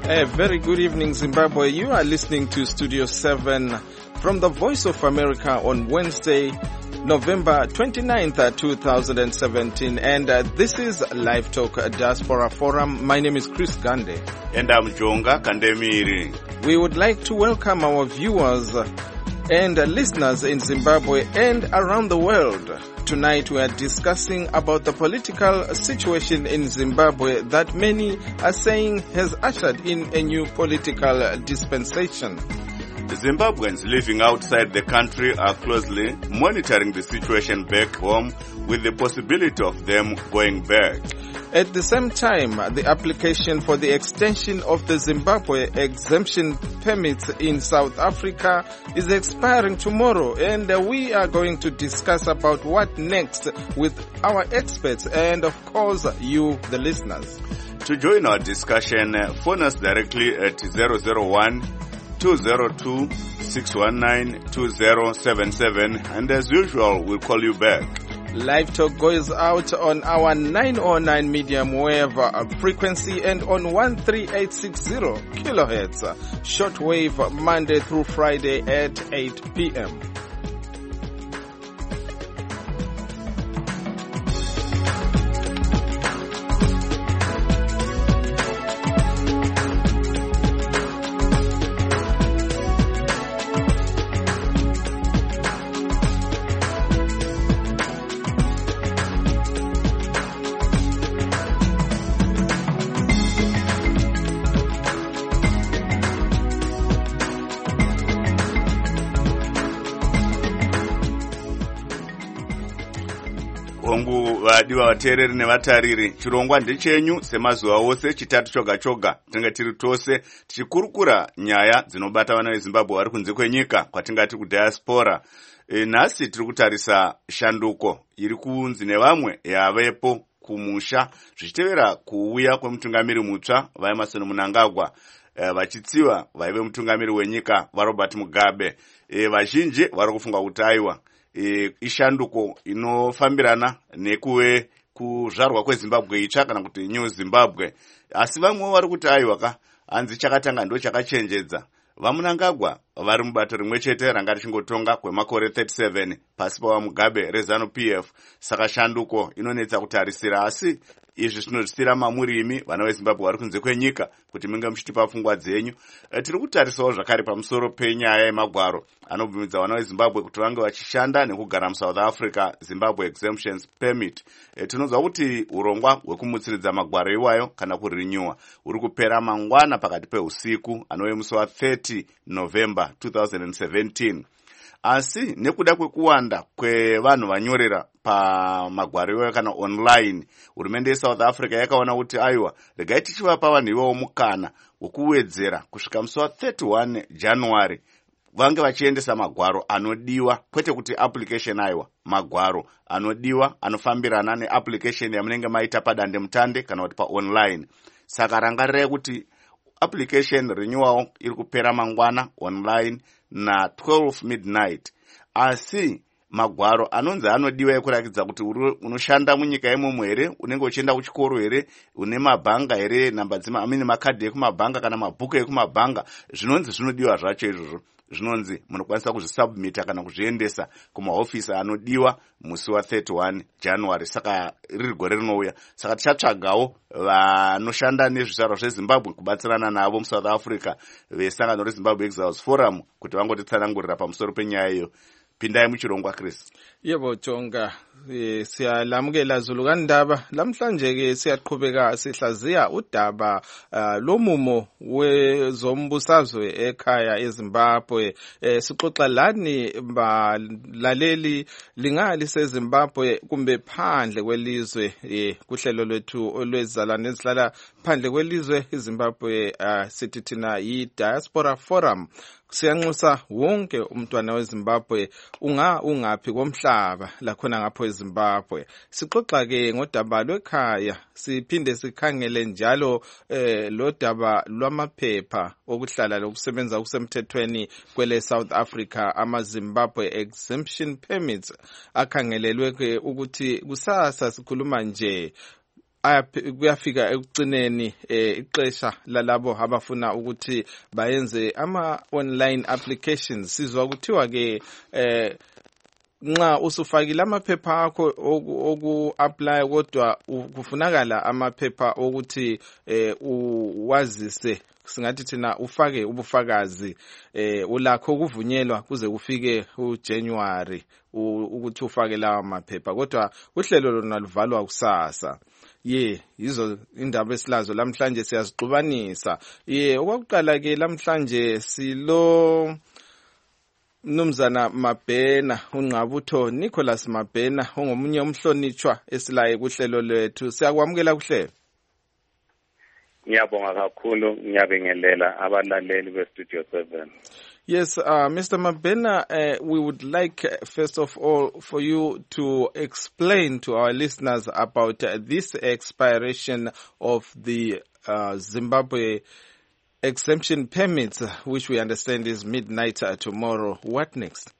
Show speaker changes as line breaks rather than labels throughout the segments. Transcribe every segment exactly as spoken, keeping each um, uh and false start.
A very good evening, Zimbabwe. You are listening to Studio seven from the Voice of America on Wednesday, November twenty-ninth, two thousand seventeen. And uh, this is Live Talk Diaspora Forum. My name is Chris Gande.
And I'm Jonga Kandemiri.
We would like to welcome our viewers and uh, listeners in Zimbabwe and around the world. Tonight we are discussing about the political situation in Zimbabwe that many are saying has ushered in a new political dispensation.
The Zimbabweans living outside the country are closely monitoring the situation back home with the possibility of them going back.
At the same time, the application for the extension of the Zimbabwe exemption permits in South Africa is expiring tomorrow, and we are going to discuss about what next with our experts and, of course, you, the listeners.
To join our discussion, phone us directly at zero zero one, two zero two, six one nine, two zero seven seven, and as usual, we'll call you back.
Live Talk goes out on our nine oh nine medium wave frequency and on one three eight six zero kilohertz shortwave Monday through Friday at eight p.m.
Vadiwa vateereri nevatariri, chirongwa ndechenyu semazuva ose chitatu choga choga. Tinenge tiri tose tichikurukura nyaya dzinobata vana veZimbabwe vari kunze kwenyika kwatingati kudiaspora. E, nhasi tiri kutarisa shanduko iri kunzi nevamwe yavepo kumusha zvichitevera kuuya kwemutungamiri mutsva vaEmmerson Mnangagwa, e, vachitsiva vaive mutungamiri wenyika vaRobert Mugabe. E, vazhinji vari kufunga kuti aiwa E, ishanduko inofambirana nekuve kuzvarwa kweZimbabwe itsva kana kuti New Zimbabwe. Asi vamwe vari kuti aiwa ka hanzi chakatanga ndo chakachenjedza. VaMnangagwa vari mubato rimwe chete ranga richingotonga kwemakore thirty-seven pasi paMugabe reZanu P F. Saka shanduko inonetsa kutarisira, asi izvi zvinozvisira mamurimi vana veZimbabwe vari kunze kwenyika kuti munge muchitipa pfungwa dzenyu. E, tiri kutarisawo zvakare pamusoro penyaya yemagwaro anobvumidza vana veZimbabwe kuti vange vachishanda nekugara muSouth Africa, Zimbabwe Exemptions Permit. E, tinonzwa kuti urongwa hwekumutsiridza magwaro iwayo kana kurinyuwa uri kupera mangwana pakati peusiku anove musi wa-thirty November two thousand seventeen. Asi nekuda kwekuwanda kwevanhu vanyorera pamagwaro iwayo kana online, hurumende yeSouth Africa yakaona kuti aiwa regai tichivapa vanhu ivawo mukana wekuwedzera kusvika musi wa-thirty-one January vange vachiendesa magwaro anodiwa, kwete kuti application aiwa, magwaro anodiwa anofambirana neapplication yamunenge maita padande mutande kana kuti paonline. Saka rangarira kuti application renewal iri kupera mangwana online na twelve midnight. Asi magwaro anonzi anodiwa ekurakidza kuti unoshanda munyika yemomo here, unenge uchienda kuchikoro here, une mabhanga here, namba dzima amini makadhi ekumabhanga kana mabhuku ekumabhanga, zvinonzi zvinodiwa zvacho izvozvo. Zvinonzi munokwanisa kuzvisubmita kana kuzviendesa kumahofisi anodiwa musi wa-thirty-one January. Saka riri gore rinouya. Saka tichatsvagawo vanoshanda nezvizvarwa zveZimbabwe kubatsirana navo muSouth Africa vesangano reZimbabwe Exiles Forum kuti vangotitsanangurira pamusoro penyaya iyo. Pindai muchirongwa Chris.
Yebo Jonga, e, siyalamukela Zulu kaNdaba. Lamhlanje ke siyaqhubeka sihlaziya udaba uh, lomumo wezombusazwe ekhaya eZimbabwe. E, sixoxa lani balaleli lingali seZimbabwe kumbe phandle kwelizwe e, kuhlelo lwethu olwezalana ezihlala phandle kwelizwe iZimbabwe, uh, sithi thina yi-Diaspora Forum. Siyanxusa wonke umntwana weZimbabwe unga ungaphi komhlaba lakhona ngapho eZimbabwe. Sixoxa ke ngodaba lwekhaya, siphinde sikhangele njalo eh lo daba lwamaphepha okuhlala lokusebenza kusemthethweni kwele South Africa, ama Zimbabwe Exemption Permits akhangelelwe ke ukuthi kusasa sikhuluma nje kuyafika ekugcineni ixesha lalabo abafuna ukuthi bayenze ama online applications. Sizwa kuthiwa ke eh nxa usufakile amaphepha akho oku apply kodwa kufunakala amaphepha ukuthi eh uwazise, singathi thina ufake ubufakazi eh ulakho kuvunyelwa kuze kufike uJanuary ukuthi ufake lawa maphepha, kodwa uhlelo lona luvalwa kusasa. Ye yizo indaba esilazo lamhlanje, siyazixubanisa. Ye okwakuqala ke lamhlanje silo Mnumzana Mabhena, uNgqabutho Nicholas Mabhena, ongomunye umhlonitshwa esilaye kuhlelo lwethu. Siyakwamukela kuhlelo.
Ngiyabonga kakhulu, ngiyabengelela abalaleli beStudio seven.
Yes, uh, Mister Mabhena, uh, we would like, uh, first of all, for you to explain to our listeners about uh, this expiration of the uh, Zimbabwe exemption permits, which we understand is midnight uh, tomorrow. What next?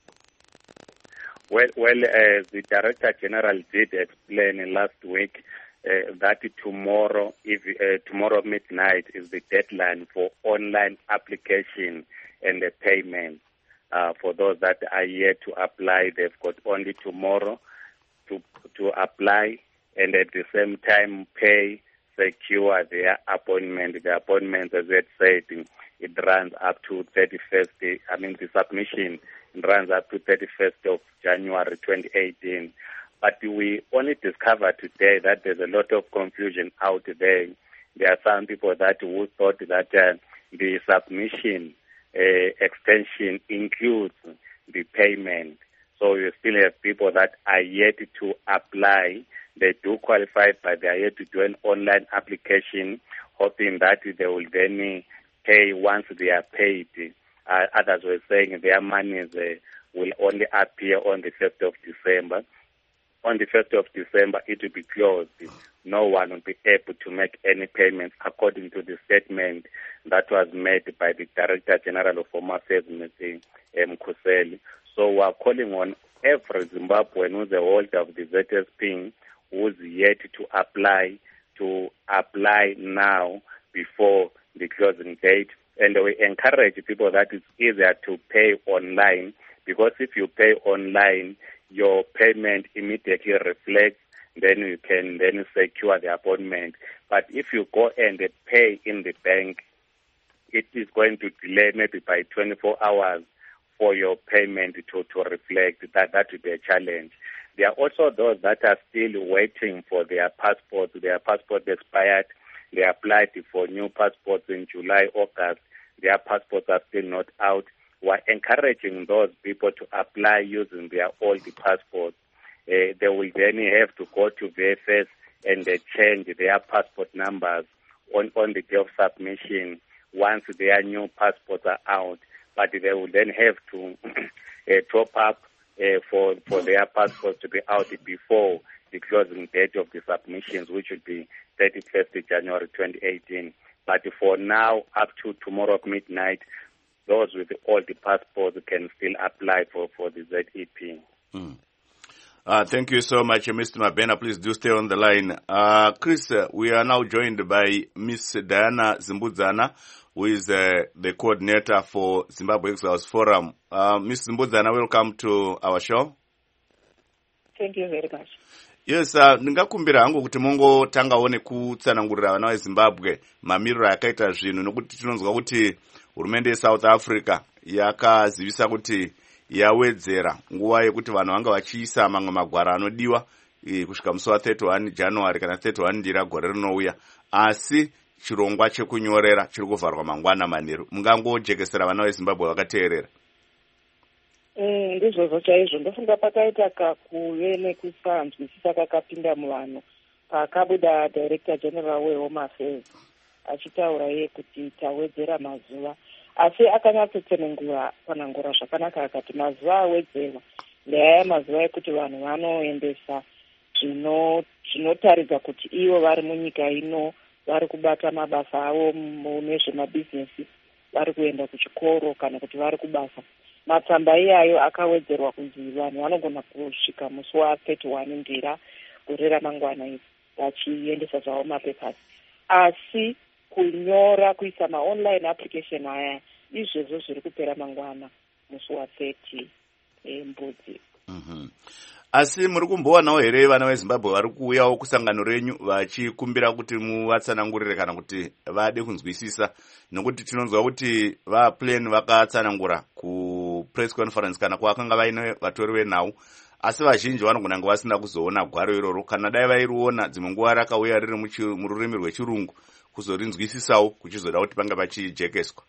Well, well, uh, the Director General did explain last week uh, that tomorrow, if uh, tomorrow midnight is the deadline for online application and the payment. Uh, for those that are yet to apply, they've got only tomorrow to to apply and at the same time pay, secure their appointment. The appointment, as I said, it runs up to thirty-first. I mean, the submission runs up to thirty-first of January twenty eighteen. But we only discovered today that there's a lot of confusion out there. There are some people that who thought that uh, the submission uh, extension includes the payment. So you still have people that are yet to apply. They do qualify, but they are yet to do an online application, hoping that they will then pay once they are paid. Uh, others were saying their monies uh, will only appear on the first of December. On the first of December, it will be closed. No one will be able to make any payments according to the statement that was made by the Director General of Home Affairs, Mister Mkhuseli. So we are calling on every Zimbabwean who's the holder of the Z S P who's yet to apply, to apply now before the closing date. And we encourage people that it's easier to pay online, because if you pay online, your payment immediately reflects, then you can then secure the appointment. But if you go and pay in the bank, it is going to delay maybe by twenty-four hours for your payment to, to reflect. That that will be a challenge. There are also those that are still waiting for their passports. Their passport expired. They applied for new passports in July, August. Their passports are still not out. We're encouraging those people to apply using their old passports. Uh, they will then have to go to V F S and they change their passport numbers on, on the day of submission once their new passports are out. But they will then have to uh, top up uh, for, for their passports to be out before the closing date of the submissions, which will be thirty-first of January twenty eighteen. But for now, up to tomorrow midnight, those with all the passports can still apply for, for the Z E P.
Mm. Uh, thank you so much, Mister Mabhena. Please do stay on the line. Uh, Chris, uh, we are now joined by Miss Diana Zimbudzana, who is uh, the coordinator for Zimbabwe Exiles Forum. Uh, Miss Zimbudzana, welcome to our show.
Thank you very much.
Yes, uh, ndingakumbira hangu kuti mungo tangaone kutsanangurira vana veZimbabwe mamiriro akaita zvinhu, nokuti tinonzwa kuti hurumende yeSouth Africa yakazivisa kuti yawedzera nguva yekuti vanhu vanga vachiisa mamwe magwara anodiwa e, kusvika musi wa31 January kana thirty-one ndira gore rinouya, asi chirongwa chekunyorera chiri kuvharwa mangwana manheru. Mungangojekesera vana veZimbabwe vakateerera?
Mm, ndizvozvo chaizvo. Ndofunga pakaita kakuve nekusanzwisisa kakapinda muvanhu pakabuda Director General weHome Affairs achitaura iye kuti tawedzera mazuva, asi akanyatsotsenengura panangura zvakanaka akati mazuva awedzerwa ndaya mazuva ekuti vanhu vanoendesa zvinotaridza kuti ivo vari munyika ino vari kubata mabasa avo nezvemabhizinesi, vari kuenda kuchikoro kana kuti vari kubasa. Matsamba iyayo akawedzerwa kunzi vanhu vanogona kusvika musi wa thirty-one ndira gore ramangwana iri. vachiendesa zvavo mapapers. Asi kunyora kuisa maonline application aya izvezvo zviri kupera mangwana musi wathirty mbudzi.
Mm-hmm. Asi muri kumbowanawo here vana veZimbabwe vari kuuyawo kusangano renyu vachikumbira kuti muvatsanangurire kana kuti vade kunzwisisa, nokuti tinonzwa kuti vaplan vakatsanangura kupress conference kana kwakanga vaine vatori venhau, asi vazhinji vanogona nga vasina kuzoona gwaro iroro. Kana dai vairiona dzimwe nguva rakauya riri mururimi rwechirungu kuzorinzwisisawo kuchizoda kuti panga pachijekeswa.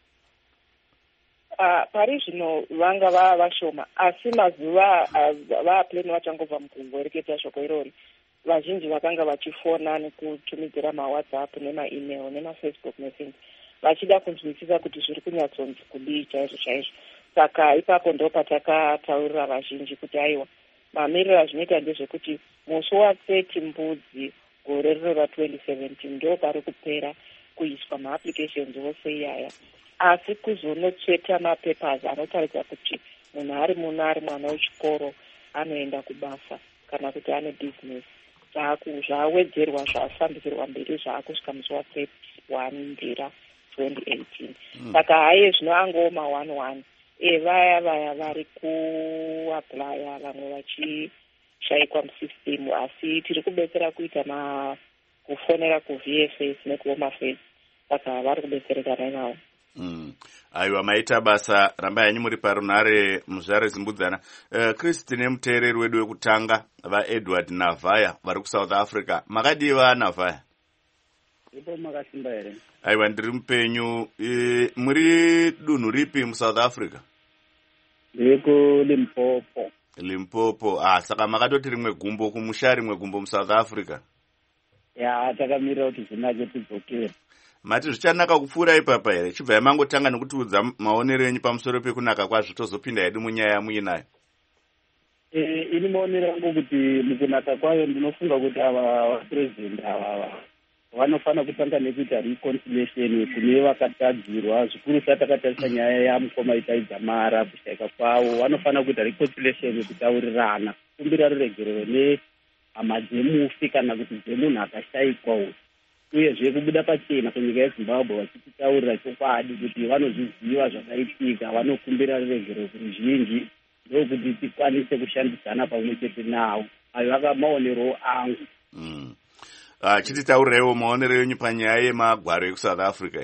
Uh, pari zvino vanga vava vashoma, asi mazuva vaplani vachangobva mukungoreketa shoko irori, vazhinji vakanga vachifona nekutumidzira mawhatsapp nemaemail nemafacebook nethings vachida kunzwisisa kuti zviri kunyatsonzi kudii chaizvo chaizvo. Saka ipapo ndo patakataurira vazhinji kuti aiwa, mamiriro azvinoita ndezvekuti musi wathirty mbudzi gore rino ratwenty seventeen ndo pari kupera kuiswa maapplications ose iyaya, asi kuzonotsveta mapapers anotaridza kuti munhu ari muno ari mwana wechikoro anoenda kubasa kana kuti ane business zvawedzerwa zvafambisirwa mberi zvaakusvika musi wathirty one ndira twenty eighteen. Saka haye zvino angowo ma one one evaya vaya vari kuaplya vamwe vachishayikwa musystem, asi tiri kubetsera kuita ma kufonera kuV F S nekuhome affairs, saka vari kubetserekana navo.
Mm. Aiwa, maita basa ramba yanyu muri parunare muzvare Zimbudzana. Uh, Christine muteereri wedu wekutanga vaEdward Navaya vari kuSouth Africa. Makadiva Navaya?
Ipo makasimba here.
Aiwa, ndiri mupenyu. E, muri dunhu ripi muSouth Africa?
Ndiri kuLimpopo.
Limpopo. Ah, saka makatoti rimwe gumbo kumusha rimwe gumbo muSouth Africa.
Ya, takamirira kuti zvinacho tidzokere.
Mati zvichanaka kupfuura ipapa here? Chibva yamangotanga nekutiudza maonero enyu pamusoro pekunaka kwazvo, tozopinda hedu munyaya muinayo.
Eh, ini maonero angu kuti mukunaka kwayo ndinofunga kuti ava vapresident ava vanofana kutanga nekuita reconciliation kune vakatadzirwa, zvikuru satakatarisa nyaya yamukoma itaidza mara kushayika kwavo. Vanofana kuita reconciliation kutaurirana, kumbira ruregerero nehama dzemufi kana kuti dzemunhu akashayikwa, uyezve kubuda pachena kunyika yeZimbabwe vachititaurira chokwadi kuti vanozviziva zvakaitika, vanokumbira ruregerero kuruzhinji, ndokuti tikwanise kushandisana pamwe chete navo. Ayo aka maonero angu.
Mm. Uh, chititaurirewo maonero enyu panyaya yemagwaro ekuSouth Africa.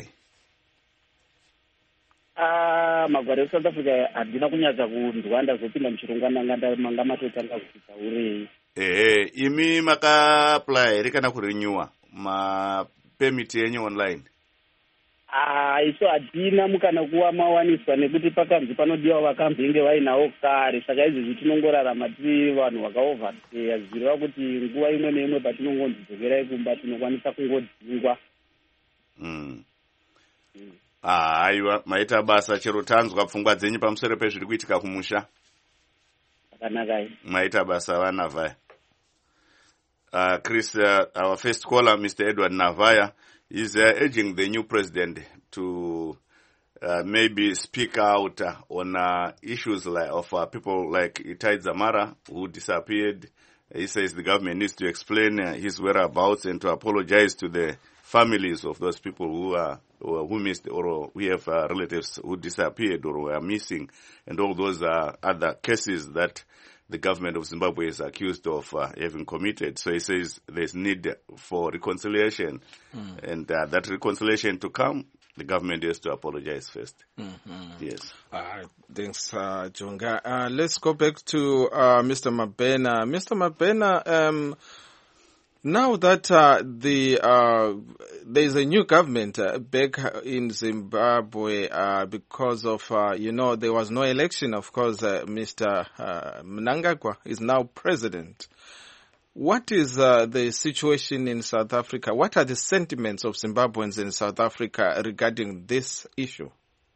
Ah, magwaro ekuSouth Africa handina kunyatsa kunzwa, ndazopinda muchirongwa nanga manga matotanga kutaurei.
Ehe, imi maka-apply here kana kurenewa ma-permit yenyu online?
Ah, iso hatina mukana kuwa mawaniswa nekuti pakanzi panodiwa vakambenge vainawo kare, saka izvezvi tinongorarama tiri vanhu vakaoversteya, zvireva kuti nguva imwe neimwe patinongonzidzokerai kumba tinokwanisa kungodzingwa.
Mm. Mm. Ah, aiwa, maita basa, chero tanzwa pfungwa dzenyu pamusoro pezviri kuitika kumusha.
Zvakanaka.
Maita basa vaNavaya. Uh, Chris, uh, our first caller, Mister Edward Navaya, is uh, urging the new president to uh, maybe speak out uh, on uh, issues like of uh, people like Itai Dzamara, who disappeared. He says the government needs to explain uh, his whereabouts and to apologize to the families of those people who are or who missed or who have uh, relatives who disappeared or were missing, and all those uh, other cases that the government of Zimbabwe is accused of uh, having committed. So he says there's need for reconciliation, mm. and uh, that reconciliation to come, the government has to apologize first.
Mm-hmm.
Yes.
Uh, thanks, uh, Jonga. Uh, let's go back to uh, Mister Mabena. Mister Mabena, um, now that uh, the uh, there is a new government uh, back in Zimbabwe uh, because of, uh, you know, there was no election, of course, uh, Mister Uh, Mnangagwa is now president. What is uh, the situation in South Africa? What are the sentiments of Zimbabweans in South Africa regarding this issue?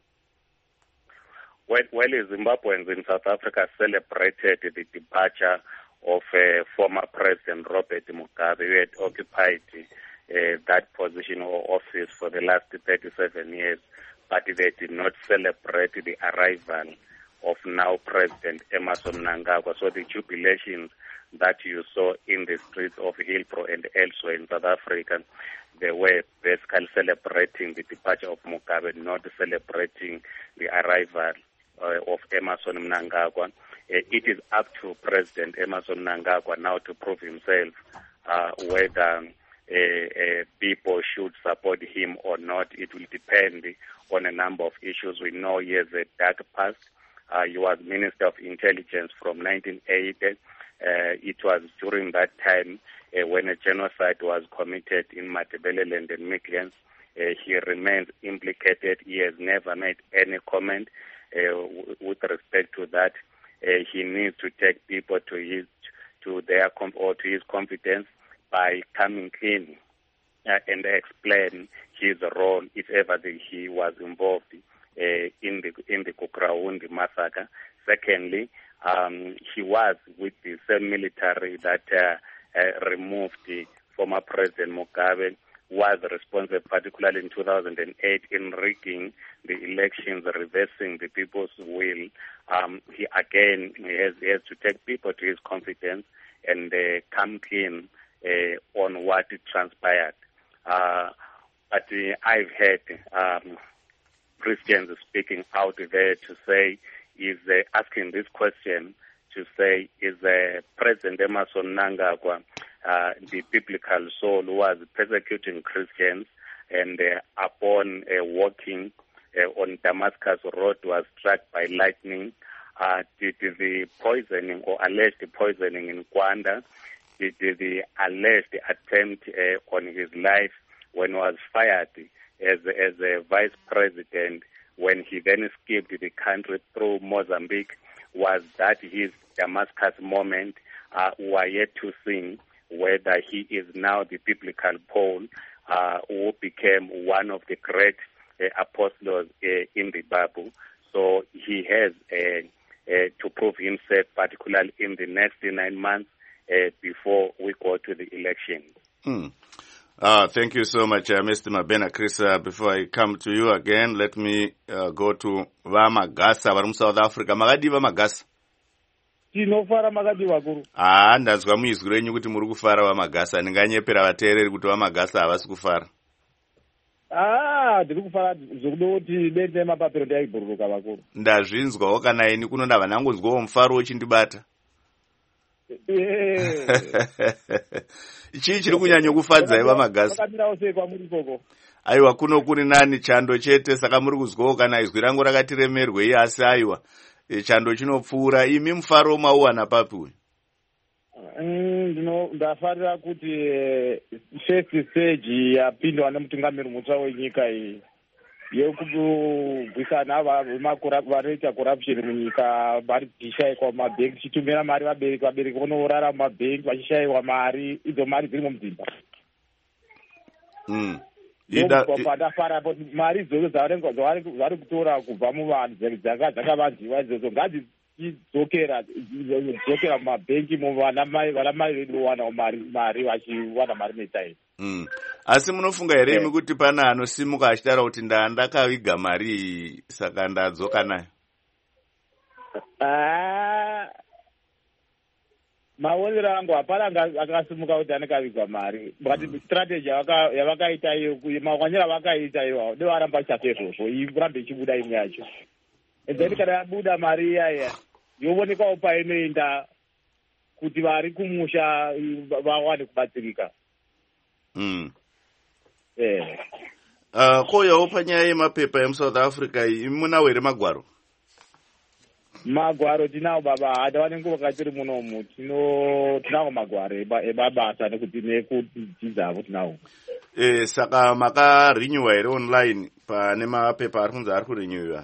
Well, well Zimbabweans in South Africa celebrated the departure of uh, former President Robert Mugabe, who had occupied uh, that position or office for the last thirty-seven years, but they did not celebrate the arrival of now President Emmerson Mnangagwa. So the jubilations that you saw in the streets of Hillbrow and elsewhere in South Africa, they were basically celebrating the departure of Mugabe, not celebrating the arrival uh, of Emmerson Mnangagwa. Uh, it is up to President Emmerson Mnangagwa now to prove himself uh, whether uh, uh, people should support him or not. It will depend on a number of issues. We know he has a dark past. Uh, he was Minister of Intelligence from nineteen eighty. Uh, it was during that time uh, when a genocide was committed in Matabeleland and Midlands. Uh, he remains implicated. He has never made any comment uh, w- with respect to that. Uh, he needs to take people to his to their com- or to his competence by coming clean uh, and explain his role if ever the, he was involved uh, in the in the Kukraundi massacre. Secondly, um, he was with the same military that uh, uh, removed the former President Mugabe, was responsible, particularly in two thousand eight, in rigging the elections, reversing the people's will. Um, he again he has, he has to take people to his confidence and uh, come clean uh, on what transpired. Uh, but uh, I've heard um, Christians speaking out there to say, is uh, asking this question to say, is uh, President Emmerson Mnangagwa uh, the biblical soul who was persecuting Christians and uh, upon uh, walking uh, on Damascus Road was struck by lightning? Uh, did the poisoning or alleged poisoning in Kwanda, did the alleged attempt uh, on his life when he was fired as, as a vice president, when he then escaped the country through Mozambique, was that his Damascus moment? Uh, we are yet to see whether he is now the biblical Paul uh, who became one of the great uh, apostles uh, in the Bible. So he has uh, uh, to prove himself, particularly in the next nine months uh, before we go to the election.
Mm. Uh, thank you so much, uh, Mister Mabena Chris. Uh, before I come to you again, let me uh, go to Vamagasa, vari South Africa. Makadi Vamagasa?
Tinofara makadi vakuru.
Ah, ndazwa muizwi renyu kuti muri kufara Vamagasa. Ndinganyepera vateereri kuti Vamagasa havasi kufara.
Ah, ndiri kufara zvokuda kuti dende mapapiro ndaibhururuka vakuru.
Ndazvinzwawo kana ini kuno ndava ndangonzwawo mufaro uchindibata. Chii chiri kunyanya kufadzai Vamagasa?
Vakamirawo sei kwamuri ikoko?
Aiwa, kuno kuri nani chando chete, saka muri kuzwawo kana izwi rangu rakati remerwei, asi aiwa e, chando chinopfuura. Imi mufaro mauwana papi uyu?
Ndino ndafarira kuti first stage yapindwa nemutungamiri mutsva wenyika iyi yekubvisana vanoita corruption munyika, vari tichishayiwa mabhengi, tichitumira mari vabereki, vabereki vonorara mumabhengi vachishayiwa mari, idzo mari dziri mudzimba. Ndafara mari idzodzo dzavari kutora kubva muvanhu dzakavanziwa idzodzo ngadzidzokera dzokera mumabhengi, vanamai vedu wana mari vachiwana mari netaini.
Mm. Asi munofunga here imi kuti pana anosimuka achitaura kuti ndandakaviga mari saka ndadzoka nayo?
Ah, maonero angu hapana akasimuka kuti anakaviga mari, but strategy yavakaita iyo, makwanyira vakaita iwawo ndovaramba chafezvozvo, irambe ichibuda imwe yacho. And then kana yabuda mari iyaya yoonekawo painoenda kuti vari kumusha vawane kubatsirika.
Mm.
Yeah.
Uh, koyawo panyaya yemapepa emuSouth Africa iyi munawo here magwaro?
Magwaro tinawo baba, hatawane nguva tiri munomu, tinawo magwaro ebabasa nekudzidzavo tinawo.
Eh, saka makarenewa here online pane mapepa ari kunzi ari kurenewiwa?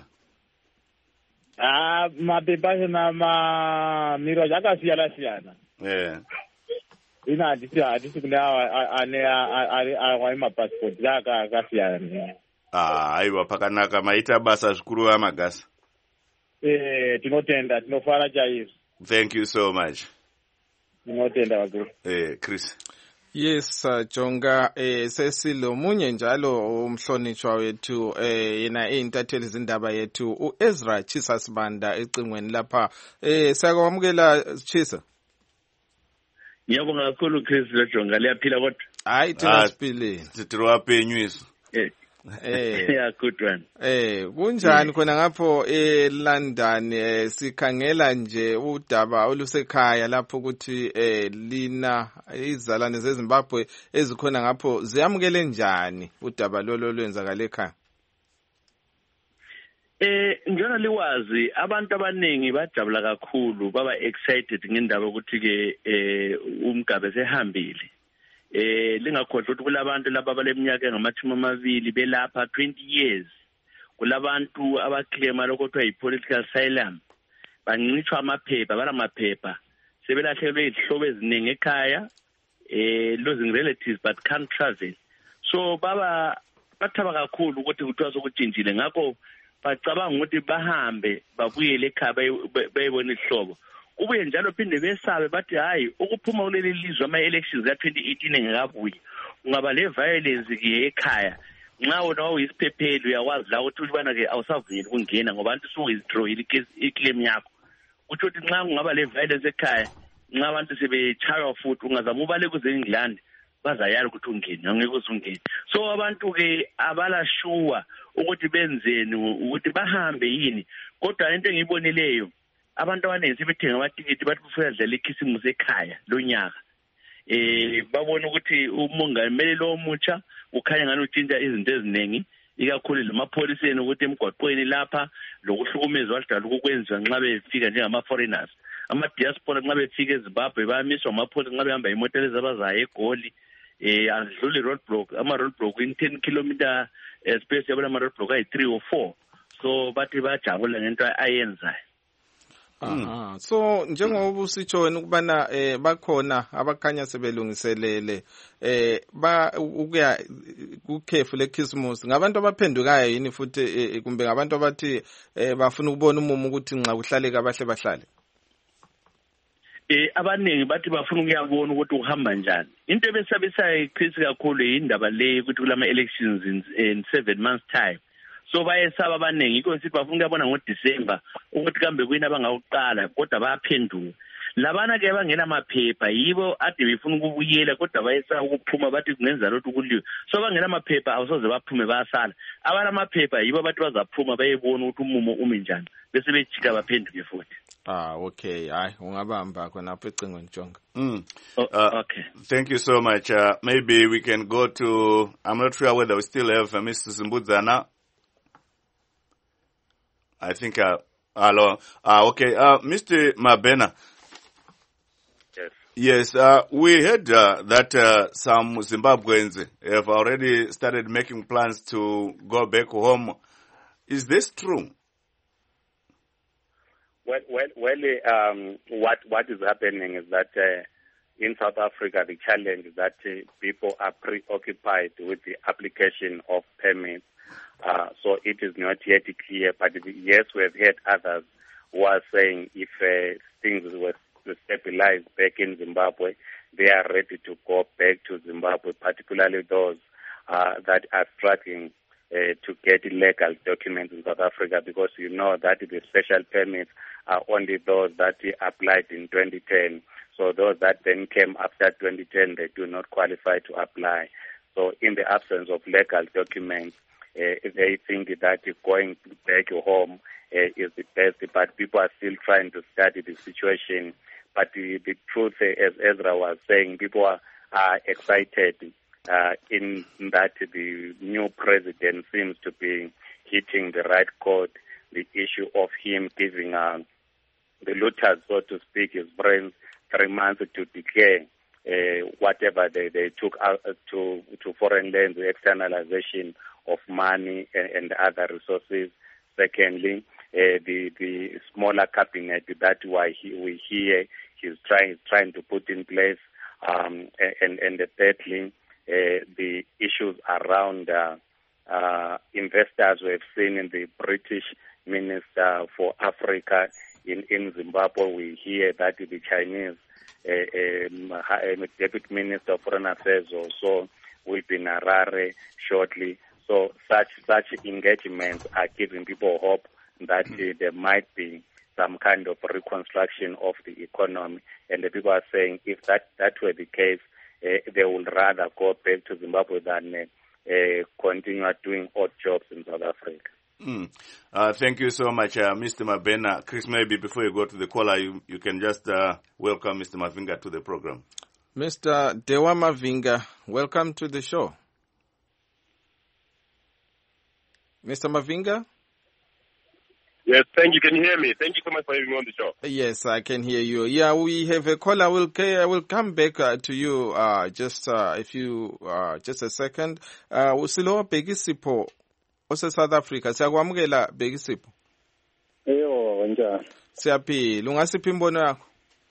Ah, mapepa na mamiro akasiyana siyana.
Yeah.
Ina hadisi hadisi kune ane awa mapassport akasiyana.
Ah, aiwa, pakanaka, maita basa zvikuru Vamagasa.
Eh, tinotenda, tinofara chaizvo.
Thank you so much.
Tinotenda vakuru.
Eh, Chris.
Yes, uh, Jonga, eh sesilomunye njalo umhlonishwa wethu eh yena eintatheli izindaba yethu uEzra Chisa Sibanda ecingweni lapha. Eh siyakwamukela Chisa.
Ngiyabonga kakhulu Chris Jonga, liyaphila kodwa?
Hayi thina siphilile.
Sithirwa penywiso.
Eh. Eh, yeah, good one.
Eh, kunjani khona ngapho eLondon eh sikhangela nje udaba olusekhaya lapho ukuthi eh lina izalane zeZimbabwe ezikhona ngapho ziyamukele njani udaba lolo lwenzakala ekhaya?
Eh, njalo liwazi abantu abaningi bajabula kakhulu baba excited ngendaba ukuthi ke eh umgabe sehambile. Eh lingakhohlwa ukuthi kulabantu laba baleminyaka engamathumi amabili belapha twenty years, kulabantu abaclaima lokho kuthiwa yi-political asylum, bancitshwa amaphepha balamaphepha sebelahlekelwe izihlobo eziningi ekhaya, eh losing relatives but can't travel. So baba bathaba kakhulu ukuthi kuthiwa sokutshintshile, ngakho bacabanga ukuthi bahambe babuyele ekhaya bayibona izihlobo. Kubuye njalo phinde besabe bathi hayi ukuphuma kuleli lizwe ama-elections ka-twenty eighteen engakabuyi ungaba le violence ke ekhaya nxa wona uyisiphepheli uyakwazi la ukuthi ubana ke awusavuyeli ukungena ngoba abantu suwithdrawile iclaim yakho. Kutho ukuthi nxa kungaba le violence ekhaya nxa abantu sebetshaywa futhi ungazama ubale kuze England bazayala ukuthi ungene angeke uzungene. So abantu ke abalashuwa ukuthi benzeni ukuthi bahambe yini, kodwa into engiyibonileyo abantu abaningi sebethenga amatikiti bathi kufuna dlala ikhisimusi ekhaya lonyaka. Eh babona ukuthi umongameli lo mutsha ukhanya ngani utshintsha izinto eziningi, ikakhulu lemapholiseni ukuthi emgwaqweni lapha lokuhlukumezwa adala ukwenziwa nxa befika njengama foreigners. Ama diaspora nxa befika eZimbabwe bayamiswa amapholisa nxa behamba imoto ezabazayo eGoli. Eh adlule roadblock, ama roadblock in ten kilometer space yabona ama roadblock ayi three or four. So bathi bajabula ngento ayenzayo.
Aha, so njengoba usitsho wena ukubana eh bakhona abakhanya sebelungiselele eh ba ukuya kukhefu leChristmas, ngabantu abaphendukayo yini futhi kumbe ngabantu abathi eh bafuna ukubona umumo ukuthi nxa kuhlaleka abahle bahlale?
Eh abaningi bathi bafuna ukuyabona ukuthi uhamba njani. Into ebesabisayo Chris kakhulu indaba le ukuthi kulama elections in, in seven months time. So bayesaba abaningi iko sithi bafuna ukuyabona ngoDecember ukuthi kambe kuyini abangawuqala kodwa bayaphenduka. Labana ke bangena amaphepha yibo ade befuna ukubuyela kodwa bayesaba ukuphuma bathi kungenza lokho kuliwe. So bangena amaphepha awusoze baphume bayasala. Abana amaphepha yibo bathi bazaphuma bayebona ukuthi umumo umi njani bese bejika baphenduke futhi.
Ah, okay. Hayi ungabamba khona apha ecingweni Jonga.
Mm.
Oh,
uh,
okay.
Thank you so much. Uh, maybe we can go to, I'm not sure whether we still have uh, Mister Zimbudzana. I think, uh, hello. Uh, okay. Uh, Mister Mabena.
Yes.
Yes. Uh, we heard uh, that uh, some Zimbabweans have already started making plans to go back home. Is this true?
Well, well, well um, what what is happening is that uh, in South Africa, the challenge is that uh, people are preoccupied with the application of permits. Uh, so it is not yet clear, but yes, we have heard others who are saying if uh, things were stabilized back in Zimbabwe, they are ready to go back to Zimbabwe, particularly those uh, that are struggling uh, to get legal documents in South Africa, because you know that the special permits are only those that applied in twenty ten. So those that then came after twenty ten, they do not qualify to apply. So in the absence of legal documents, Uh, they think that going back home uh, is the best, but people are still trying to study the situation. But the, the truth, uh, as Ezra was saying, people are, are excited uh, in that the new president seems to be hitting the right chord. The issue of him giving uh, the looters, so to speak, his brains three months to declare uh, whatever they, they took out to, to foreign lands, the externalization of money and, and other resources. Secondly, uh, the the smaller cabinet that why he, we hear he's trying trying to put in place, um, and and the thirdly, uh, the issues around uh, uh, investors we have seen in the British Minister for Africa in in Zimbabwe. We hear that the Chinese uh, um, uh, Deputy Minister of Foreign Affairs also will be in Harare shortly. So such such engagements are giving people hope that uh, there might be some kind of reconstruction of the economy. And the people are saying if that, that were the case, uh, they would rather go back to Zimbabwe than uh, uh, continue doing odd jobs in South Africa.
Mm. Uh, thank you so much, uh, Mister Mabena. Chris, maybe before you go to the caller, you, you can just uh, welcome Mister Mavinga to the program.
Mister Dewa Mavinga, welcome to the show. Mister Mavinga?
Yes, thank you. Can you hear me? Thank you so much for having me on the show.
Yes, I can hear you. Yeah, we have a caller. We'll, we'll come back uh, to you uh, just uh, if you, uh, just a second. Uh, Usilowa Bekisipho, ose South Africa. Siyakwamukela Bekisipho.
Eyo, njani?
Siyaphila. Ungasiphi imbono yakho?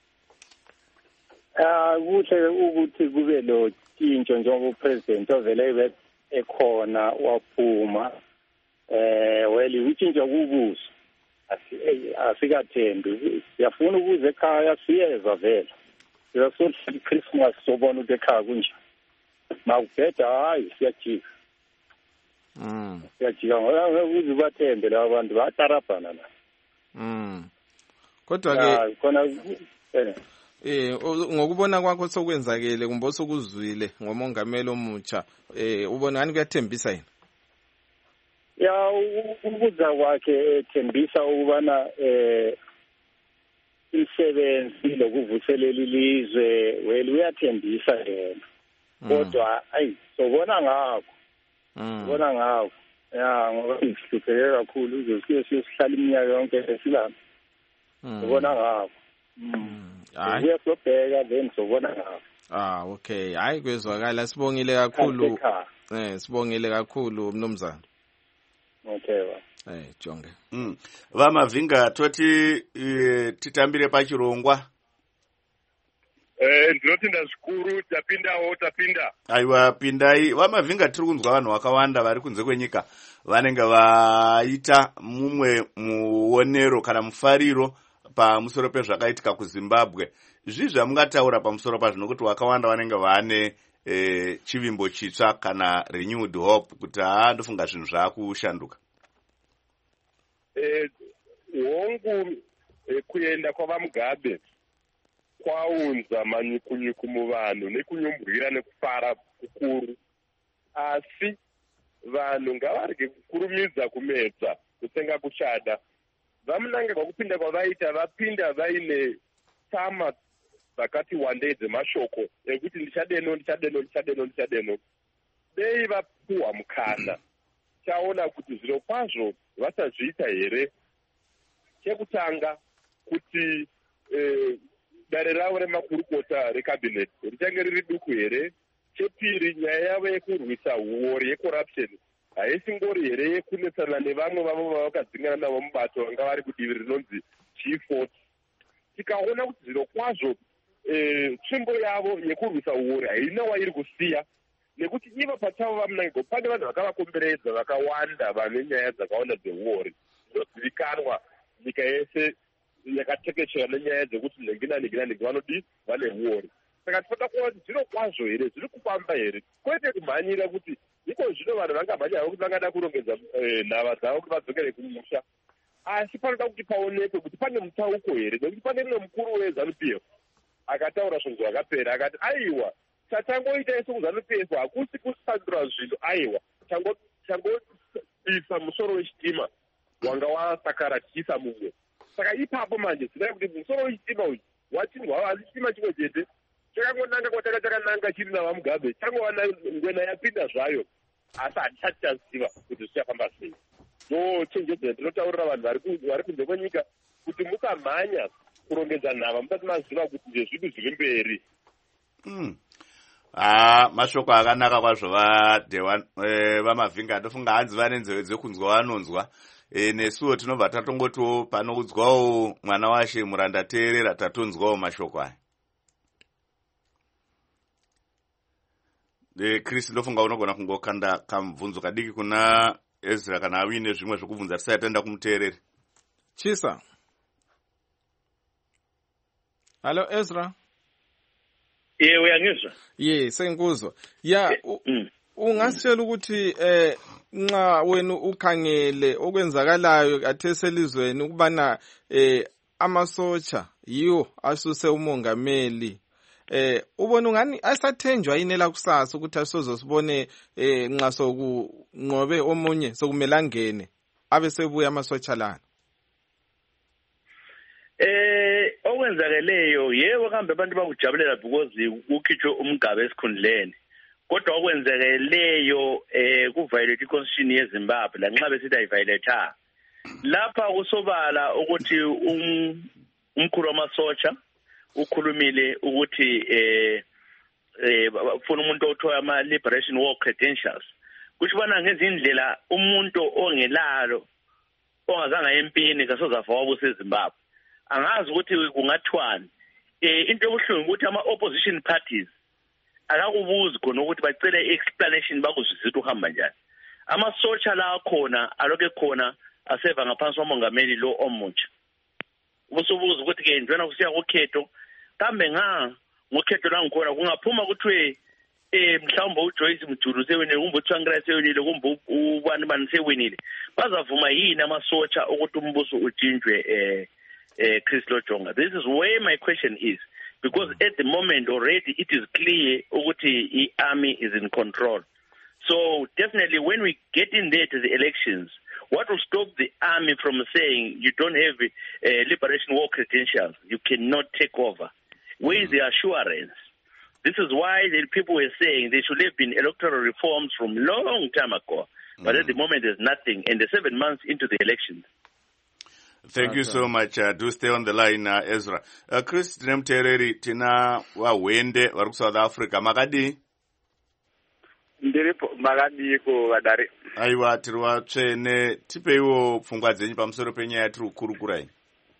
Ah, kuhle ukuthi kube lo tshintsho njengoba upresident ovele ekhona waphuma. Eh, well, utshintsho kubuso. Asikathembi. Siyafuna ukuze ekhaya siyeza vele. Siyasothi Christmas sobona ukuthi ekhaya kunjani. Mawubheda hayi siyajika.
Mm.
Siyajika ngoba ukuze bathembe laba bantu batarabhana la.
Mm. Kodwa ke
khona eh
Eh ngokubona kwakho sokwenzakele kumbe sokuzwile ngomongameli omutsha eh ubona ngani kuyathembisa yena?
Ya ukuza kwakhe ethembisa ukubana eh isebenzi lokuvuselela ilizwe well uyathembisa yena. Kodwa ayi sobona ngakho. Sobona ngakho. Ya ngoba sihlupheke kakhulu uzosiye sihlala iminyaka yonke esilapha. Sobona ngakho. Hayi uyasobheka then sobona ngakho.
Ah okay hayi kwezwakala sibongile kakhulu. Eh sibongile kakhulu mnumzana.
Okay wa.
Eh jonge.
Mm. Vamavinga toti e, titambire pachirongwa.
Eh ndinotenda zvikuru tapindawo tapinda.
Aiwa pindai Vamavinga tiri kunzwa vanhu vakawanda vari kunze kwenyika vanenge vaita mumwe muonero kana mufariro pamusoro pezvakaitika kuZimbabwe. Zvizvi zvamungataura pamusoro pazvo nokuti vakawanda vanenge vane e, chivimbo chitsva kana renewed hope kuti haa ndofunga zvinhu zvaakushanduka.
Eh hongu eh, kuenda kwavaMugabe kwaunza manyukunyuku muvanhu nekunyumbwira nekufara kukuru. Asi vanhu ngavarege kukurumidza kumedza kutenga kuchada. Vamunanga kwakupinda kwavaita vapinda vaine tsama vakati wandei dzemashoko ekuti ndichadeno ndichadeno ndichadeno ndichadeno. Dei vapuhwa mukana chaona kuti zviro kwazvo vasazviita here. Chekutanga kuti eh, dare ravo remakurukota rekabineti richange riri duku here. Chepiri nyaya yavo yekurwisa huori yecorruption haisi ngori here yekunetsana nevamwe vavo vavakadzingana navo mubato vanga vari kudivi rinonzi G forty. Tikaona kuti zviro kwazvo tsvimbo e, yavo yekurwisa huori haina wairi kusiya nekuti ivo pachavo vamunangego pane vanhu vakavakomberedza vakawanda vane nyaya dzakawanda dzehuori dzinozivikanwa nyika yese yakatekeshera nenyaya dzekuti nhengi nanhengi nanhengi vanodi vane huori. Saka tinoda kuona kuti zviro kwazvo here zviri kufamba here kwete kumhanyira kuti iko zvino vanhu vangamhanya kuti vangada kurongedza nhava dzavo kuti vadzokere kumusha. Asi panoda kuti paonekwe kuti pane mutauko here nekuti pane mumwe mukuru weZANU P F akataura zvinhu zvakapera akati aiwa chatangoita isu kuZANU P F hakusi kusandura zvinhu aiwa changoisa musoro wechitima wanga wasakaratyisa mumwe. Saka ipapo manje zidai kuti musoro wechitima uyu watinwa hasi chitima chimwe chete chakangonanga kwataka chakananga chiri navaMugabe changova ngwena yapinda zvayo asi hatisati taziva kuti zvichafamba sei. No chenjedzo yatinotaurira vanhu vari kunze kwenyika kuti musamhanya kurongedza nhava musati maziva kuti ndezvipi zviri mberi.
Mm. Ah, mashoko akanaka kwazvo vaDewa e, Vamavinga ndofunga hanzi vane nzeve dzekunzwa vanonzwa. E, nesuwo tinobva tatongotiwo panoudzwawo mwana washe murandateerera tatonzwawo mashoko aya. E, Chris ndofunga unogona kungokanda kamubvunzo kadiki kuna Ezra kana awine zvimwe zvokubvunza tisati taenda kumuteereri.
Chisa. Hello Ezra.
Ye uyangizwa?
Ye, sengikuzwa. Ya,
Mm.
ungasitshela ukuthi eh nxa wena ukhangele okwenzakalayo kathese elizweni ukubana eh amasotsha yiwo asuse umongameli eh ubona ungani asathenjwa yini la kusasa ukuthi asozosibone eh nxa sokunqobe omunye sokumela ngene abe sebuya amasotsha lana.
Eh okwenzakeleyo yebo kambe abantu bakujabulela because ukhitshwe umgaba esikhundleni. Kodwa okwenzakeleyo eh kuviolate iconstitution yeZimbabwe lanxa besithi ayiviolate. Lapha kusobala ukuthi um umkhulu wamasotsha ukhulumile ukuthi eh eh ufuna umuntu othoya ama liberation war credentials. Kusho bana ngezindlela umuntu ongelalo ongazanga empini kasozafa wabusa eZimbabwe. Angazi ukuthi kungathwani. Eh into ebuhlungu ukuthi ama opposition parties akakubuzi khona ukuthi bacele explanation bakuzwisisa ukuthi uhamba njani. Amasotsha la khona aloke khona aseva ngaphansi komongameli lo omutsha. Ubusubuza ukuthi ke njena kusiya ukhetho kambe nga ngokhetho la ngikhona kungaphuma ukuthi eh mhlawumbe uJoyce Mjulu sewene kumbe uThwangela sewile kumbe ubani bani sewinile. Bazavuma yini amasotsha ukuthi umbuso utshintshwe eh eh Chris Lojonga? This is where my question is, because at the moment already it is clear ukuthi the army is in control. So definitely when we get in there to the elections, what will stop the army from saying you don't have uh, liberation war credentials, you cannot take over? Where is the assurance? This is why the people were saying there should have been electoral reforms from long time ago. But mm. at the moment there's nothing, and the seven months into the elections.
Thank okay. you so much. Uh, do stay on the line, uh, Ezra. Uh, Chris Nemtereri, tina wawende vari South Africa. Makadi?
Ndiripo makadi ko vadari.
Aiwa, tiri vatsvene. Tipeiwo pfungwa dzenyu pamusoro penyaya tiri kukurukura iyi.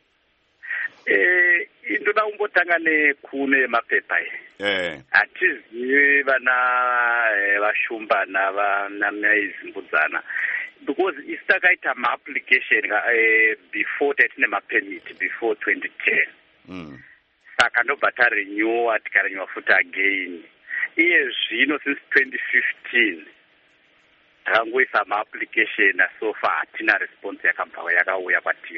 Eh, indoda kumbotanga nekune mapepa iyi.
Eh.
Hatizivi vana vashumba navana maizimbudzana. Because isitakaita ma-application uh, before tatine ma-permit before twenty ten.
Mm.
Saka ndobva tarenewa tikarenewa futi again. Iye zvino since twenty fifteen takangoisa ma-application so far hatina response yakabva yakauya kwatiri.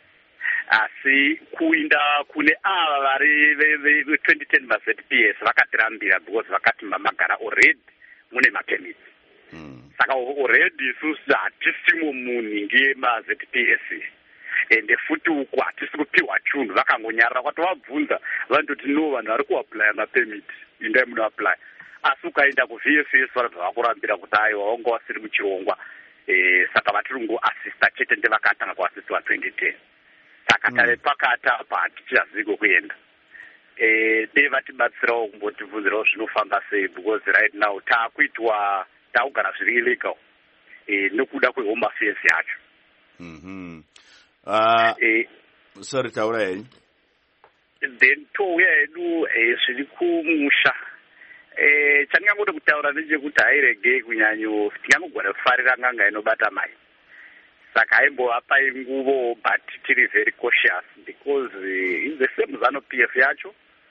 Asi kuinda kune ava vari ve twenty ten ma-Z P S vakatirambira because vakati mamagara already mune ma-permits.
Mm.
Saka already isusu hatisimo muningi ma-Z P S ende futi uku hatisi kupiwa chunhu vakangonyarara kwati vabvunza vandoti no vanhu vari kuapply ma-permit indai munoapply. Asi ukaenda ku-V F S vanobva vakurambira kuti aiwa wanga wasiri muchirongwa eh, saka vatiri kungoassista chete ndevakatanga kuassiswa twenty ten. Saka tare mm. pakata apa hatichazivi kwekuenda. Eh, dei vatibatsirawo kumbotibvunzirawo zvinofamba sei because right now taakuitwa taugara zviri illegal eh nokuda kwehome affairs yacho.
Mhm. Ah eh sorry taura yenyu.
Then touya hedu eh zviri kumusha. Eh chandingangoda kutaura ndechekuti hairege kunyanyo tingangogona kufarira nganga inobata mai. Saka haimboapa nguvo but tiri very cautious because uh, it's the same ZANU-P F yacho.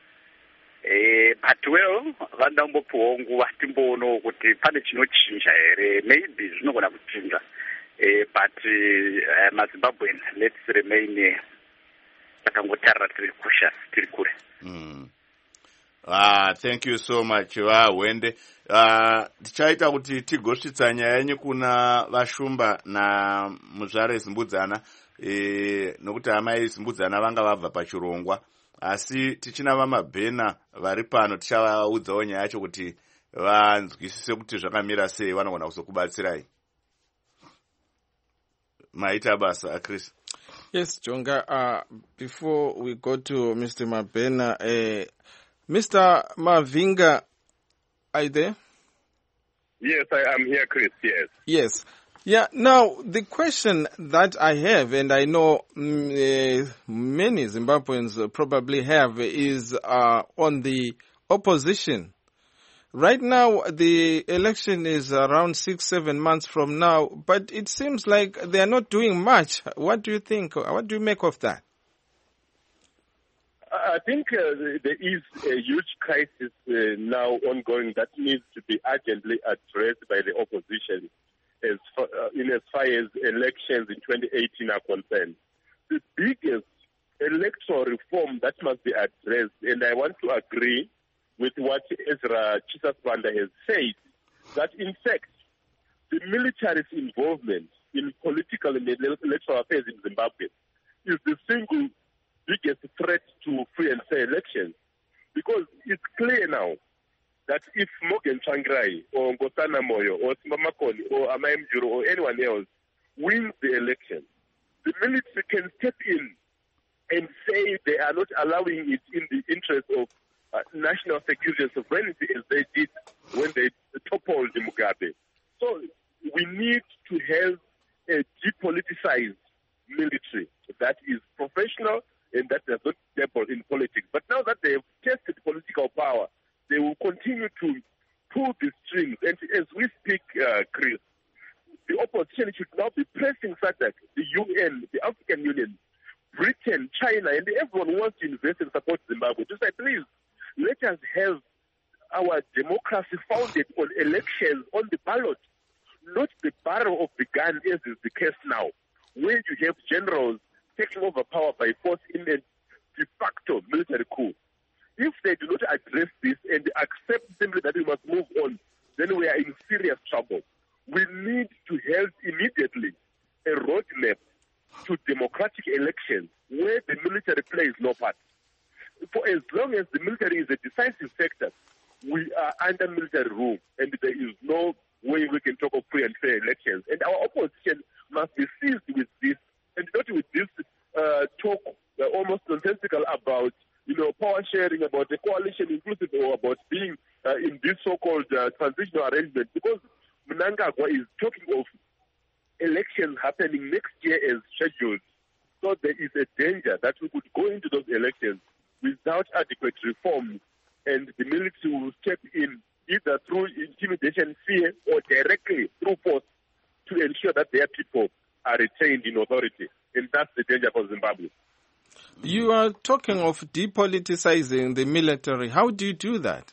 Eh, but well, vandambopuwa nguva timboonawo kuti pane chinochinja here, maybe zvinogona kuchinja. Eh, but uh, maZimbabwean, let's remain takangotarira tiri cautious, tiri kure.
Mm. Ah, thank you so much. Ah, wende. Ah, tichaita kuti tigosvitsa nyaya yenyu kuna vashumba na muzvare Zimbudzana, eh, nokuti amai Zimbudzana vanga vabva pachirongwa. Asi tichina vamabhena vari pano tichavaudzawo nyaya yacho kuti vanzwisise kuti zvakamira sei vanogona kuzokubatsirai. Maita basa, Chris.
Yes, Jonga, uh, before we go to Mister Mabhena, uh, Mister Mavinga, are you there?
Yes, I am here, Chris, yes.
Yes. Yeah, now the question that I have, and I know mm, uh, many Zimbabweans probably have, is uh, on the opposition. Right now, the election is around six, seven months from now, but it seems like they are not doing much. What do you think? What do you make of that?
Uh, I think uh, there is a huge crisis uh, now ongoing that needs to be urgently addressed by the opposition as far, uh, in as far as elections in twenty eighteen are concerned. The biggest electoral reform that must be addressed, and I want to agree with what Ezra Chisasbanda has said, that in fact, the military's involvement in political and electoral affairs in Zimbabwe is the single biggest threat to free and fair elections. Because it's clear now that if Morgan Tsvangirai or Nkosana Moyo or Simba Makoni or Amai Mjuru or anyone else wins the election, the military can step in and say they are not allowing it in the interest of uh, national security and sovereignty as they did when they toppled Mugabe. So we need to have a depoliticized military that is professional and that does not dabble in politics. But now that they have tested political power, they will continue to pull the strings. And as we speak, uh, Chris, the opposition should now be pressing SADC, the U N, the African Union, Britain, China, and everyone who wants to invest and support Zimbabwe to say, please, let us have our democracy founded on elections, on the ballot, not the barrel of the gun, as is the case now, where you have generals taking over power by force in a de facto military coup. If they do not address this and accept simply that we must move on, then we are in serious trouble. We need to have immediately a roadmap to democratic elections where the military plays no part. For as long as the military is a decisive factor, we are under military rule, and there is no way we can talk of free and fair elections. And our opposition must be seized with this, and not with this uh, talk uh, almost nonsensical about, you know, power sharing, about the coalition inclusive, or about being uh, in this so-called uh, transitional arrangement. Because Mnangagwa is talking of elections happening next year as scheduled. So there is a danger that we could go into those elections without adequate reforms, and the military will step in either through intimidation, fear, or directly through force to ensure that their people are retained in authority. And that's the danger for Zimbabwe.
You are talking of depoliticizing the military. How do you do that?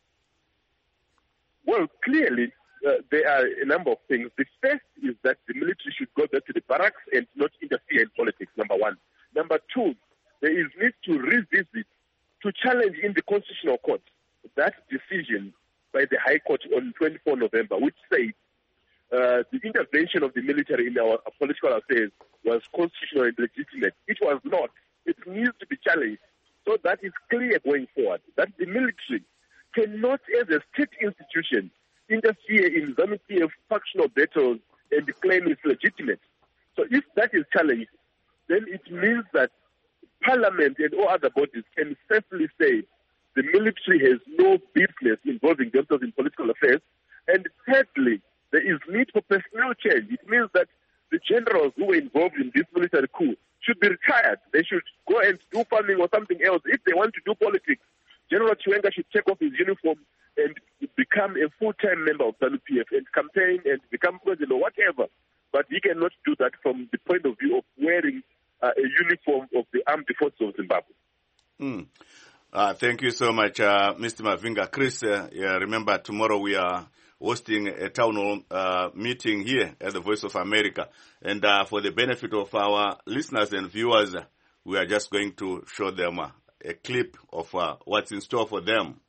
Well, clearly, uh, there are a number of things. The first is that the military should go back to the barracks and not interfere in politics, number one. Number two, there is need to revisit, to challenge in the Constitutional Court that decision by the High Court on twenty-fourth of November, which said uh, the intervention of the military in our political affairs was constitutional and legitimate. It was not. It needs to be challenged. So that is clear going forward, that the military cannot, as a state institution, interfere in ZANU-P F factional battles and claim it's legitimate. So if that is challenged, then it means that Parliament and all other bodies can safely say the military has no business involving themselves in political affairs. And thirdly, there is need for personnel change. It means that the generals who were involved in this military coup should be retired. They should go and do farming or something else. If they want to do politics, General Chiwenga should take off his uniform and become a full-time member of ZANU-P F and campaign and become president or whatever. But he cannot do that from the point of view of wearing uh, a uniform of the armed forces of Zimbabwe.
Mm. Uh, thank you so much, uh, Mister Mavinga. Chris, uh, yeah, remember tomorrow we are hosting a town hall uh, meeting here at the Voice of America. And uh, for the benefit of our listeners and viewers, uh, we are just going to show them uh, a clip of uh, what's in store for them.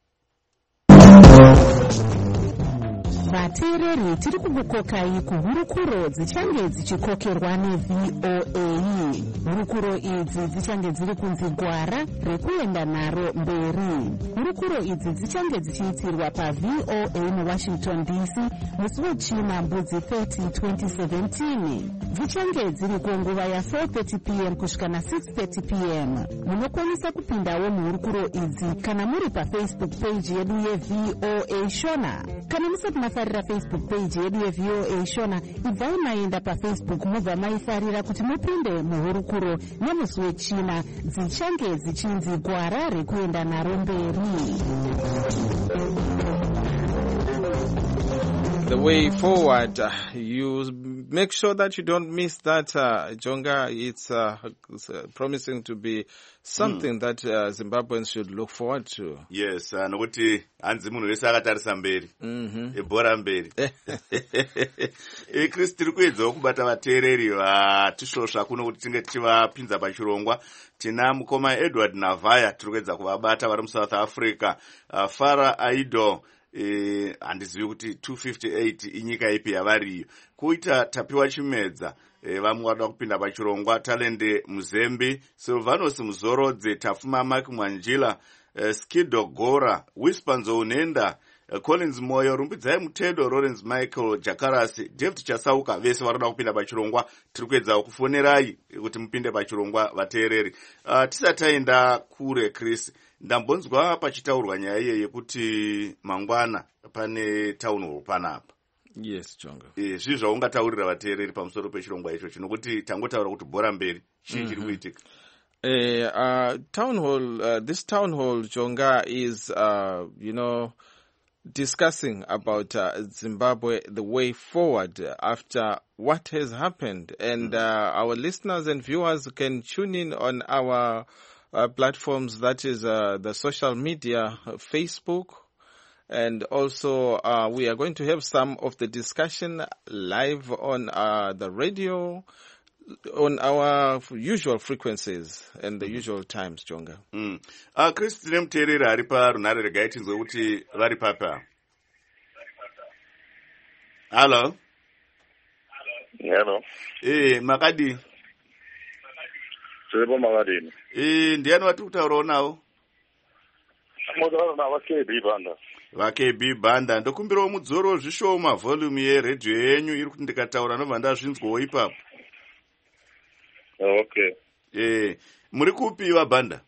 Vateereri tiri kukukokai kuhurukuro dzichange dzichikokerwa neV O A. Hurukuro idzi dzichange dziri kunzi gwara rekuenda naro mberi. Hurukuro idzi dzichange dzichiitirwa paV O A muWashington D C musi wechina mbudzi thirty twenty seventeen. Dzichange dziri kunguva ya four thirty p m kusvika na six thirty p m. Munokwanisa kupindawo muhurukuro idzi kana muri paFacebook page yedu yeV O A Shona. Kana musati mafarira Facebook page yedu yeV O A Shona, ibvai maenda paFacebook mubva maifarira kuti mupinde muhurukuro nemusi wechina dzichange dzichinzi gwara rekuenda naro mberi.
the way forward. Uh, you make sure that you don't miss that, uh, Jonga. It's, uh, it's uh, promising to be something mm. that uh, Zimbabweans should look forward to.
Yes, uh, nokuti hanzi munhu wese akatarisa mberi ebhora mberi. Chris, tiri kuedzawo kubata vateereri vatisvosva kuno kuti tinge tichivapinza pachirongwa. Tina mukoma Edward Navaya tiri kuedza kuvabata vari muSouth Africa. uh, Farah Aido Eh, handizivi kuti two fifty-eight inyika ipi yavariyo. Kuita Tapiwa Chimedza eh, vamwe vada kupinda pachirongwa. Talende Muzembi, Silvanos Muzorodze, Tafuma Mark Mwanjila, eh, Skido Gora, Wispanzo Unenda, eh, Collins Moyo, Rumbidzai Mutedo, Lawrence Michael Jakarasi, David Chasauka, vese varada kupinda pachirongwa. Tiri kuedza kufonerai kuti mupinde pachirongwa vateereri. Uh, tisataenda kure Chris, ndambonzwa pachitaurwa nyaya iye yekuti mangwana pane town hall panapa.
Yes, Jonga.
Eh, zvizvo zvaungataurira vateereri pamusoro pechirongwa icho nokuti tangotaura kuti bhora mberi chii chiri kuitika.
Eh, uh, town hall, uh, this town hall, Jonga, is, uh, you know, discussing about uh, Zimbabwe, the way forward after what has happened. And uh, our listeners and viewers can tune in on our uh, platforms, that is uh, the social media, uh, Facebook, and also uh, we are going to have some of the discussion live on uh, the radio, on our usual frequencies and the mm. usual times, Jonga.
Mm. Uh, Chris, tine muteereri ari parunare regai tinzwe kuti vari papa. Hello.
Hello.
Eh, makadi.
Sebo makadini.
Eh, ndiani wati kutaurawo nawo?
Motaura na va K B Banda.
Va K B Banda. Ndokumbirawo mudzoro zvishoma volume yeredhiyo yenyu iri kuti ndikataura nobva ndazvinzwawo ipapo.
Okay.
Eh, muri kupi vaBanda?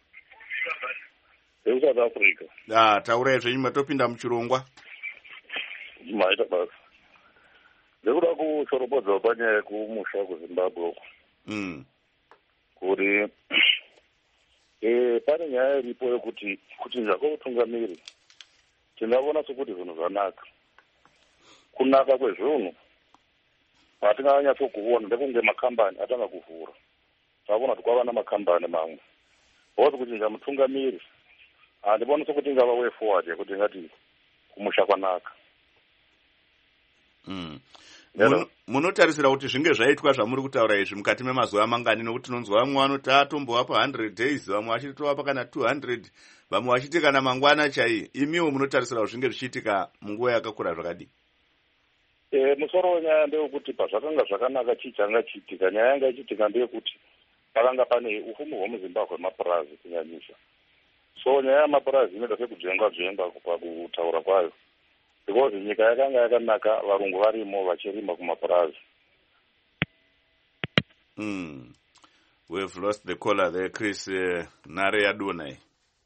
Muri South Africa.
Ah, taurai zvenyu matopinda muchirongwa.
Maita basa. Ndikuda kushorobodza panyaya yekumusha kuZimbabwe uko.
Mm.
Kuri eh pane nyaya iripo yekuti kuti zvakautungamiri tinoona sokuti zvinhu zvanaka. Kunaka kwezvinhu patinganyatso kuona ndekunge makambani atanga kuvhura. Taona kuti kwava namakambani mamwe. Bozi kuti njamutungamiri handiboni sokuti ngava way forward yekuti ngati kumusha kwanaka.
Mm. Munotarisira kuti zvinge zvaitwa zvamuri kutaura izvi mukati memazuva mangani, nokuti tinonzwa vamwe vanoti atombova pa one hundred days, vamwe vachitova pakana two hundred, vamwe vachiti kana mangwana chai. Imiwo munotarisira kuti zvinge zvichiitika munguva yakakura zvakadii?
Eh, musoro wenyaya ndewekuti pazvakanga zvakanaka chii changa chiitika. Nyaya yanga ichiitika ndeyekuti pakanga pane ufumi hwemuZimbabwe mapurazi kunyanyisa. So nyaya yamapurazi inoda sekujengwa dzvengwa pakutaura kwayo. Because nyika yakanga yakanaka, varungu varimo vachirima kumapurazi.
Mm. We've lost the caller there, Chris. Uh, Nare Adonai.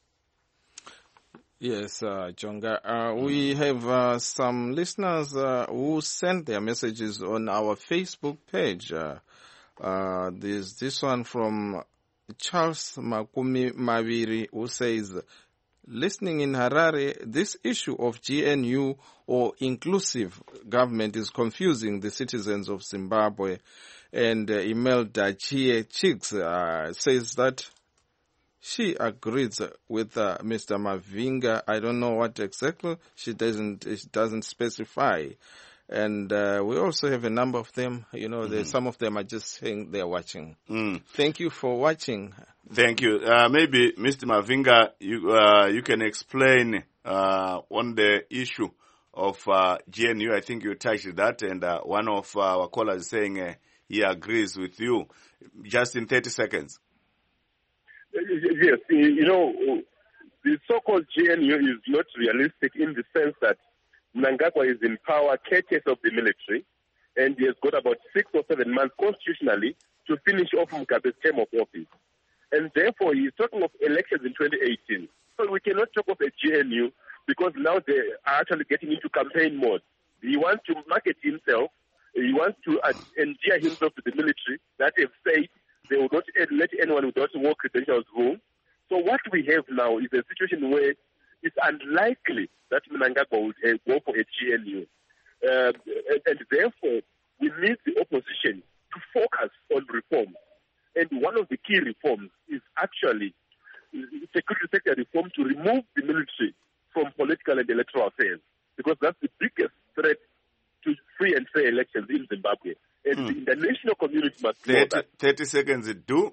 Yes, uh, Jonga. Uh, mm. We have uh, some listeners uh, who sent their messages on our Facebook page. Uh, uh, there's this one from Charles Makumi Maviri who says, listening in Harare, this issue of G N U or inclusive government is confusing the citizens of Zimbabwe. And uh, Imelda Chie Chicks uh, says that she agrees with uh, Mister Mavinga. I don't know what exactly. She doesn't. She doesn't specify. And uh, we also have a number of them. You know, mm. some of them are just saying they're watching. Mm. Thank you for watching.
Thank you. Uh, maybe Mister Mavinga, you uh, you can explain uh, on the issue of uh, G N U. I think you touched that, and uh, one of our callers is saying uh, he agrees with you. Just in thirty seconds.
Yes, you know, the so-called G N U is not realistic in the sense that Mnangagwa is in power, caretaker of the military, and he has got about six or seven months constitutionally to finish off Mugabe's term of office. And therefore, he is talking of elections in twenty eighteen. So we cannot talk of a G N U because now they are actually getting into campaign mode. He wants to market himself. He wants to uh, endear himself to the military that have said they will not let anyone without war credentials go. So what we have now is a situation where it's unlikely that Mnangagwa would uh, go for a G N U. Uh, and, and therefore, we need the opposition to focus on reforms. And one of the key reforms is actually security sector reform to remove the military from political and electoral affairs, because that's the biggest threat to free and fair elections in Zimbabwe. And mm. the international community must know that.
thirty seconds do.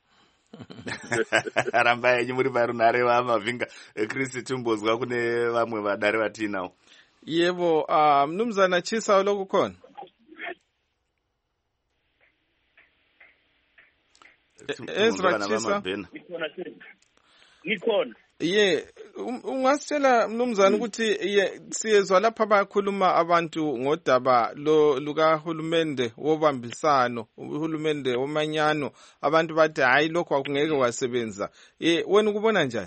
Ramba yenyu muri varunare vamavhinga Chris Tumbozwa kune vamwe vadare vatinawo.
Yebo, uh, mnumzana Chisa uloku khona. Ezra Chisa.
Ngikhona.
Ye, ungasitshela mnumzana ukuthi siyezwa lapha bakhuluma abantu ngodaba lo lukahulumende wobambisano, uhulumende womanyano, abantu bathi hayi lokho akungeke wasebenza. Eh wena ukubona njani?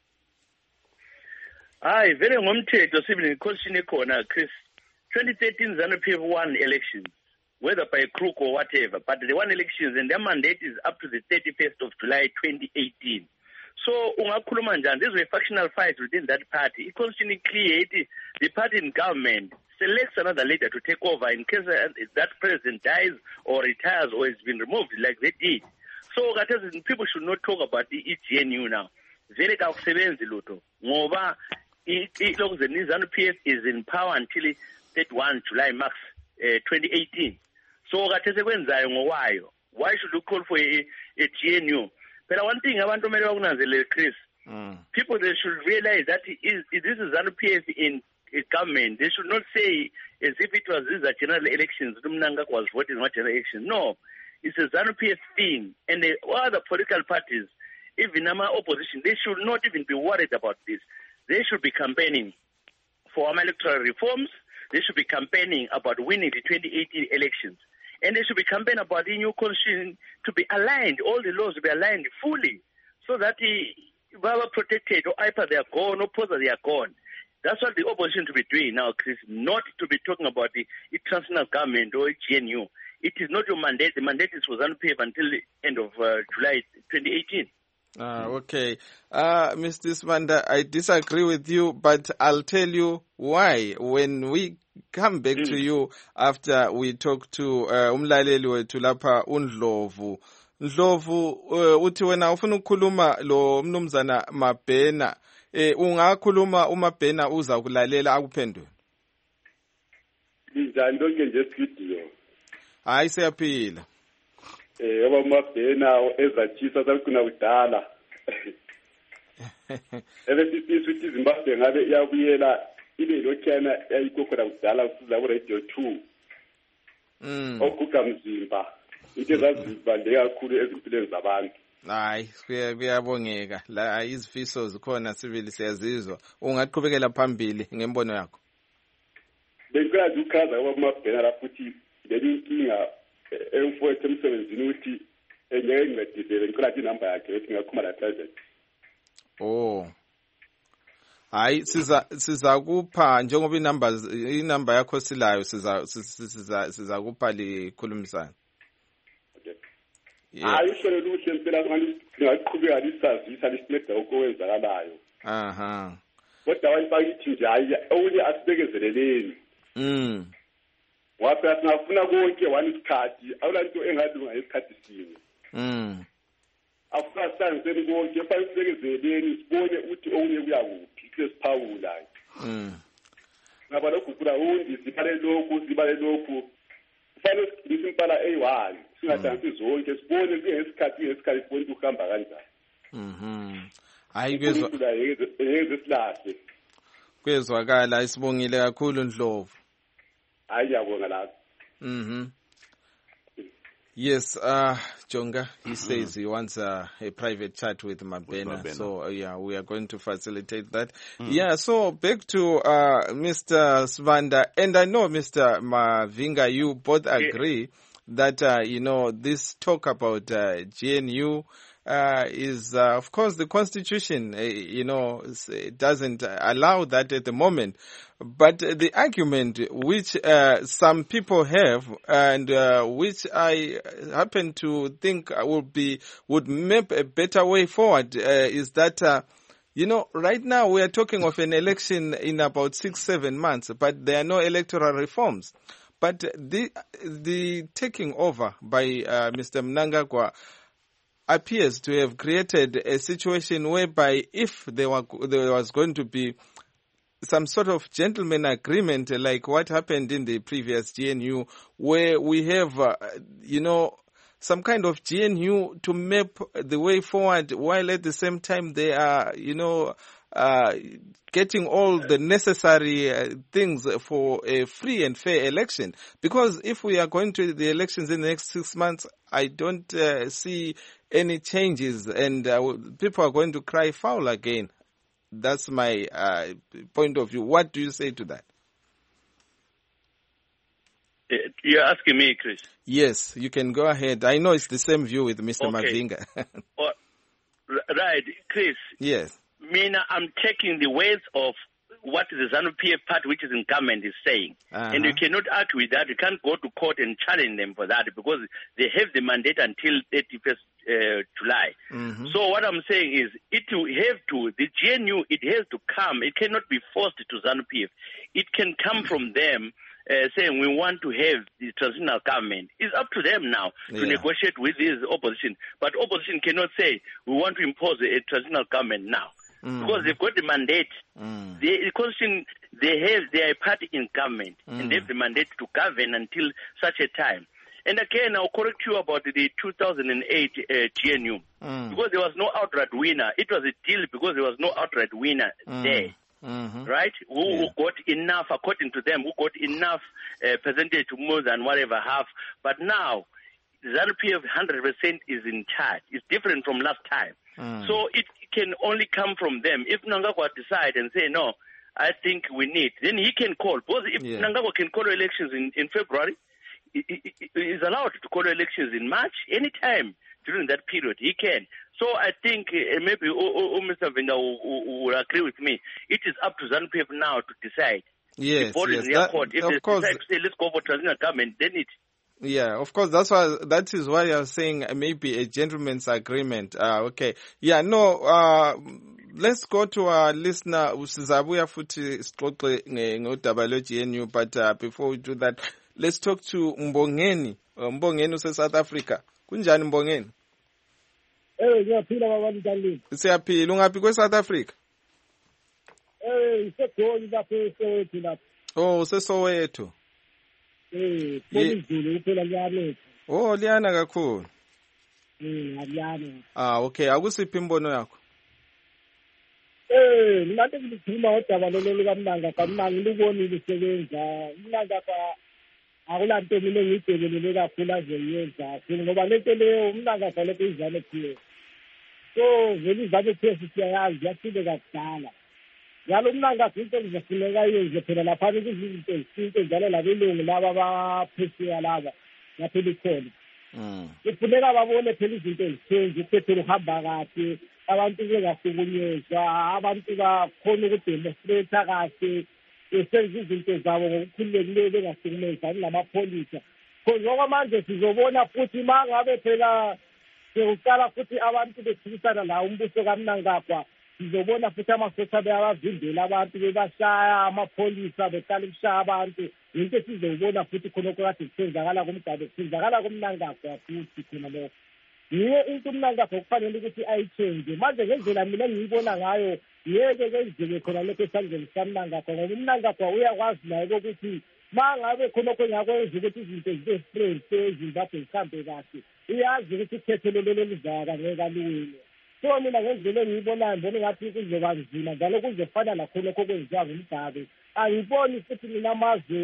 Hayi vele ngomthetho sibili constitution ekhona Chris. twenty thirteen ZANU-P F won elections, whether by a crook or whatever, but they won elections and their mandate is up to the thirty-first of July twenty eighteen. So, ungakhuluma njani, these were factional fights within that party. It constantly created the party in government, selects another leader to take over in case that president dies or retires or has been removed like they did. So, people should not talk about the E G N U now. Vele kakusebenzi lutho ngoba ilokhu the ZANU-P F is in power until thirty-first of July max uh, twenty eighteen. So, kathese kwenzayo ngokwayo. Why should we call for a, a G N U? But one thing I want to make Chris, mm. people they should realize that is, this is ZANU-P F in government. They should not say as if it was these are general elections. Dumnanga was voting what general election. No, it's a ZANU-P F thing, and the other political parties, even our opposition, they should not even be worried about this. They should be campaigning for electoral reforms. They should be campaigning about winning the twenty eighteen elections. And they should be campaigning about the new constitution to be aligned, all the laws to be aligned fully, so that the whether protected or either they are gone or post they are gone. That's what the opposition to be doing now, Chris, not to be talking about the, the transnational government or G N U. It is not your mandate. The mandate is for ZANU-P F until the end of uh, July twenty eighteen.
Ah, okay. Uh, Mister Sibanda, I disagree with you, but I'll tell you why. When we come back mm. to you after we talk to uh, umlaleli wethu lapha uNdlovu. Ndlovu, uh, uthi wena ufuna ukukhuluma lo mnumzana Mabhena. Eh, ungakhuluma uMabhena uza kulalela akuphendule.
Njani lonke nje studio.
Hayi siyaphila.
Eh ngoba uMabhena ezachisa sakuna kudala. Ebe sisithi ukuthi Zimbabwe ngabe iyabuyela ibe lokhana yayikhokhela kudala kusiza ku radio two. Mm. Okuka mzimba. Into ezazibande kakhulu ezimpilweni zabantu.
Hayi, kuyabongeka. La izifiso zikhona sivili siyazizwa. Ungaqhubekela phambili ngembono yakho.
Bengikwazi ukuchaza ngoba uMabhena lapho uthi leninkinga emfowethu emsebenzini uthi engeke ngincedisele ngicela inamba yakhe ethi ngakhuluma la private.
Oh. Hayi siza siza kupha njengoba inamba inamba yakho silayo siza siza siza kupha likhulumisana.
Okay. Hayi uhlelo luhle impela ngani ngaqhubeka lisazisa lisineda okwenzakalayo.
Aha.
Kodwa wayibakithi nje hayi okunye asibekezeleleni.
Mm.
Wapha singafuna konke one isikhathi awulanto engadunga isikhathi sinye.
Mm.
Afuna sangiseni konke fanele sibekezeleni sibone ukuthi okunye kuyakuphi sesiphawula.
Mm.
Ngaba lokhu kula undi sibale lokhu sibale lokhu fanele isimpala A one singadansi zonke sibone ngesikhathi ngesikhathi point uhamba kanjani.
Mhm. Hayi kezwa
yeze silahle.
Kwezwakala isibongile kakhulu Ndlovu.
Ayabonga lapho.
Mhm. Yes, uh, Jonga, he mm-hmm. says he wants uh, a private chat with Mabhena. With so, uh, yeah, we are going to facilitate that. Mm. Yeah, so back to uh, Mister Sibanda. And I know, Mister Mavinga, you both agree yeah. that, uh, you know, this talk about uh, G N U uh, is, uh, of course, the Constitution, uh, you know, it doesn't allow that at the moment. But the argument which uh, some people have and uh, which I happen to think will be would map a better way forward uh, is that uh, You know, right now we are talking of an election in about six, seven months, but there are no electoral reforms. But the the taking over by uh, Mister Mnangagwa appears to have created a situation whereby if there, were, there was going to be some sort of gentleman agreement like what happened in the previous G N U, where we have, uh, you know, some kind of G N U to map the way forward, while at the same time they are, you know, uh, getting all the necessary uh, things for a free and fair election. Because if we are going to the elections in the next six months, I don't uh, see any changes, and uh, people are going to cry foul again. That's my uh, point of view. What do you say to that?
You're asking me, Chris?
Yes, you can go ahead. I know it's the same view with Mister
Okay.
Mavinga.
Oh, right, Chris.
Yes.
Mina, I'm taking the words of what the ZANU-P F party, which is in government, is saying.
Uh-huh.
And you cannot argue with that. You can't go to court and challenge them for that because they have the mandate until thirty-first uh, July.
Mm-hmm.
So what I'm saying is it will have to, the G N U, it has to come. It cannot be forced to ZANU-P F. It can come from them uh, saying we want to have the transitional government. It's up to them now to
Yeah.
negotiate with this opposition. But opposition cannot say we want to impose a transitional government now.
Mm.
Because they've got the mandate.
Mm.
They, the constitution, they have, they are a party in government,
Mm.
and they have the mandate to govern until such a time. And again, I'll correct you about the two thousand eight uh, G N U.
Mm.
Because there was no outright winner. It was a deal because there was no outright winner
Mm.
there.
Mm-hmm.
Right? Who,
Yeah.
who got enough, according to them, who got enough uh, percentage more than whatever half. But now, ZANU-P F one hundred percent is in charge. It's different from last time.
Mm.
So it can only come from them. If Mnangagwa decide and say, no, I think we need, then he can call. Because if
Yeah.
Mnangagwa can call elections in, in February, he, he, he is allowed to call elections in March, anytime during that period, he can. So I think uh, maybe oh, oh, oh, Mister Venga will, will, will agree with me. It is up to ZANU-P F now to decide.
Yes,
the board
yes.
is in their
That-
court. If
of
they
course,
decide to say, let's go for transitional government, then it
yeah, of course. That's why. That is why you're saying maybe a gentleman's agreement. Uh, okay. Yeah. No. Uh, let's go to our listener. Usizabuya futhi sixoxe ngodaba lwe-G N U. But uh, before we do that, let's talk to Mbongeni. Uh, Mbongeni use South Africa. Kunjani Mbongeni?
Eh, ngiyaphila babantu dalini.
Siyaphila. Ungaphi kwe South Africa?
Eh, iseGoli lapho eSoweto lapho.
Oh, useSoweto.
Eh, phezulu kuphela liyanetha.
Oh, liyana kakhulu.
Eh, aliyana.
Ah, okay. Akusiphi imbono yakho?
Eh, mina nto ngikhuluma ngodaba lolu lukaMnanga, kaMnanga ngilubonile isebenza. Mnanga kwa akulanto mina engiyibhekelele kakhulu azoyenza. Ngoba lento leyo uMnanga salokho izane kuyo. So, vele izane phezulu siyayazi, yaphile kakudala. Njalo uMnanga into ezifuneka yenze phela lapha kuzinto ezinto njalo labelungu laba abaphesheya laba ngaphela ikhona.
Mm.
Kufuneka babone phela izinto ezithenje ukuthi uhamba kahle, abantu bengahlukunyezwa, abantu bakhona ukudemonstrate kahle, besenza izinto zabo ngokukhululekileyo bengahlukumezani namapholisa. Ngoba manje sizobona futhi mangabe phela sekuqala futhi abantu bephikisana la umbuso kaMnangagwa, sizobona futhi amasosha beyabavimbela abantu bebashaya amapholisa beqala ukushaya abantu. Into esizobona futhi khonokho kade kusenzakala kumgaba kusenzakala kuMnangagwa futhi khona lokho. Yiyo into uMnangagwa kufanele ukuthi ayichange. Manje ngendlela mina ngiyibona ngayo ngeke kwenzeke khona lokho esandleni sikaMnangagwa, ngoba uMnangagwa uyakwazi naye ukuthi mangabe khonokho ngakwenza ukuthi izinto zibe straight eZimbabwe zihambe kahle, uyazi ukuthi ukhetho lolo luzaka ngeke aluwile. So mina ngendlela engiyibonayo ngibona ngathi kuzoba nzima njalo kuzofana nakhonokho okwenziwa ngumgabe. Angiboni futhi mina amazwe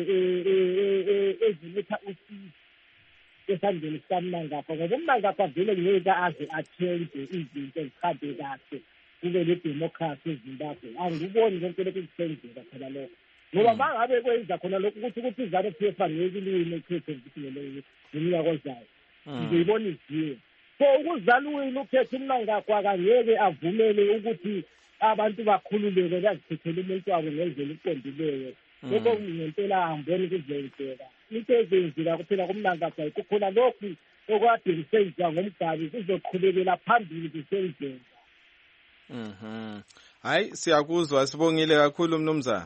eziletha usizo esandleni sikaMnangagwa, ngoba uMnangagwa vele ngeke aze atshenge izinto zihambe kahle kube le-democracy eZimbabwe. Angiboni konke lokhu kusenzeka phela lokho, ngoba mangabe kwenza khona lokhu ukuthi ukuthi iZANU-P F angeke iliwine ukhetho ngeminyaka ozayo, ngizoyibona iziwe. So ukuzala uwini ukhetho uMnangagwa kangeke avumele ukuthi abantu bakhululeke bazikhethele umuntu wabo ngendlela iqondileyo. Lokho ngempela angiboni kuzenzeka. Into ezenzeka kuphela kuMnangagwa ikukhona lokhu okwade kusenziwa ngomgabi kuzoqhubekela phambili kusenzeka.
Mhm. Hayi siyakuzwa sibongile kakhulu mnumzana.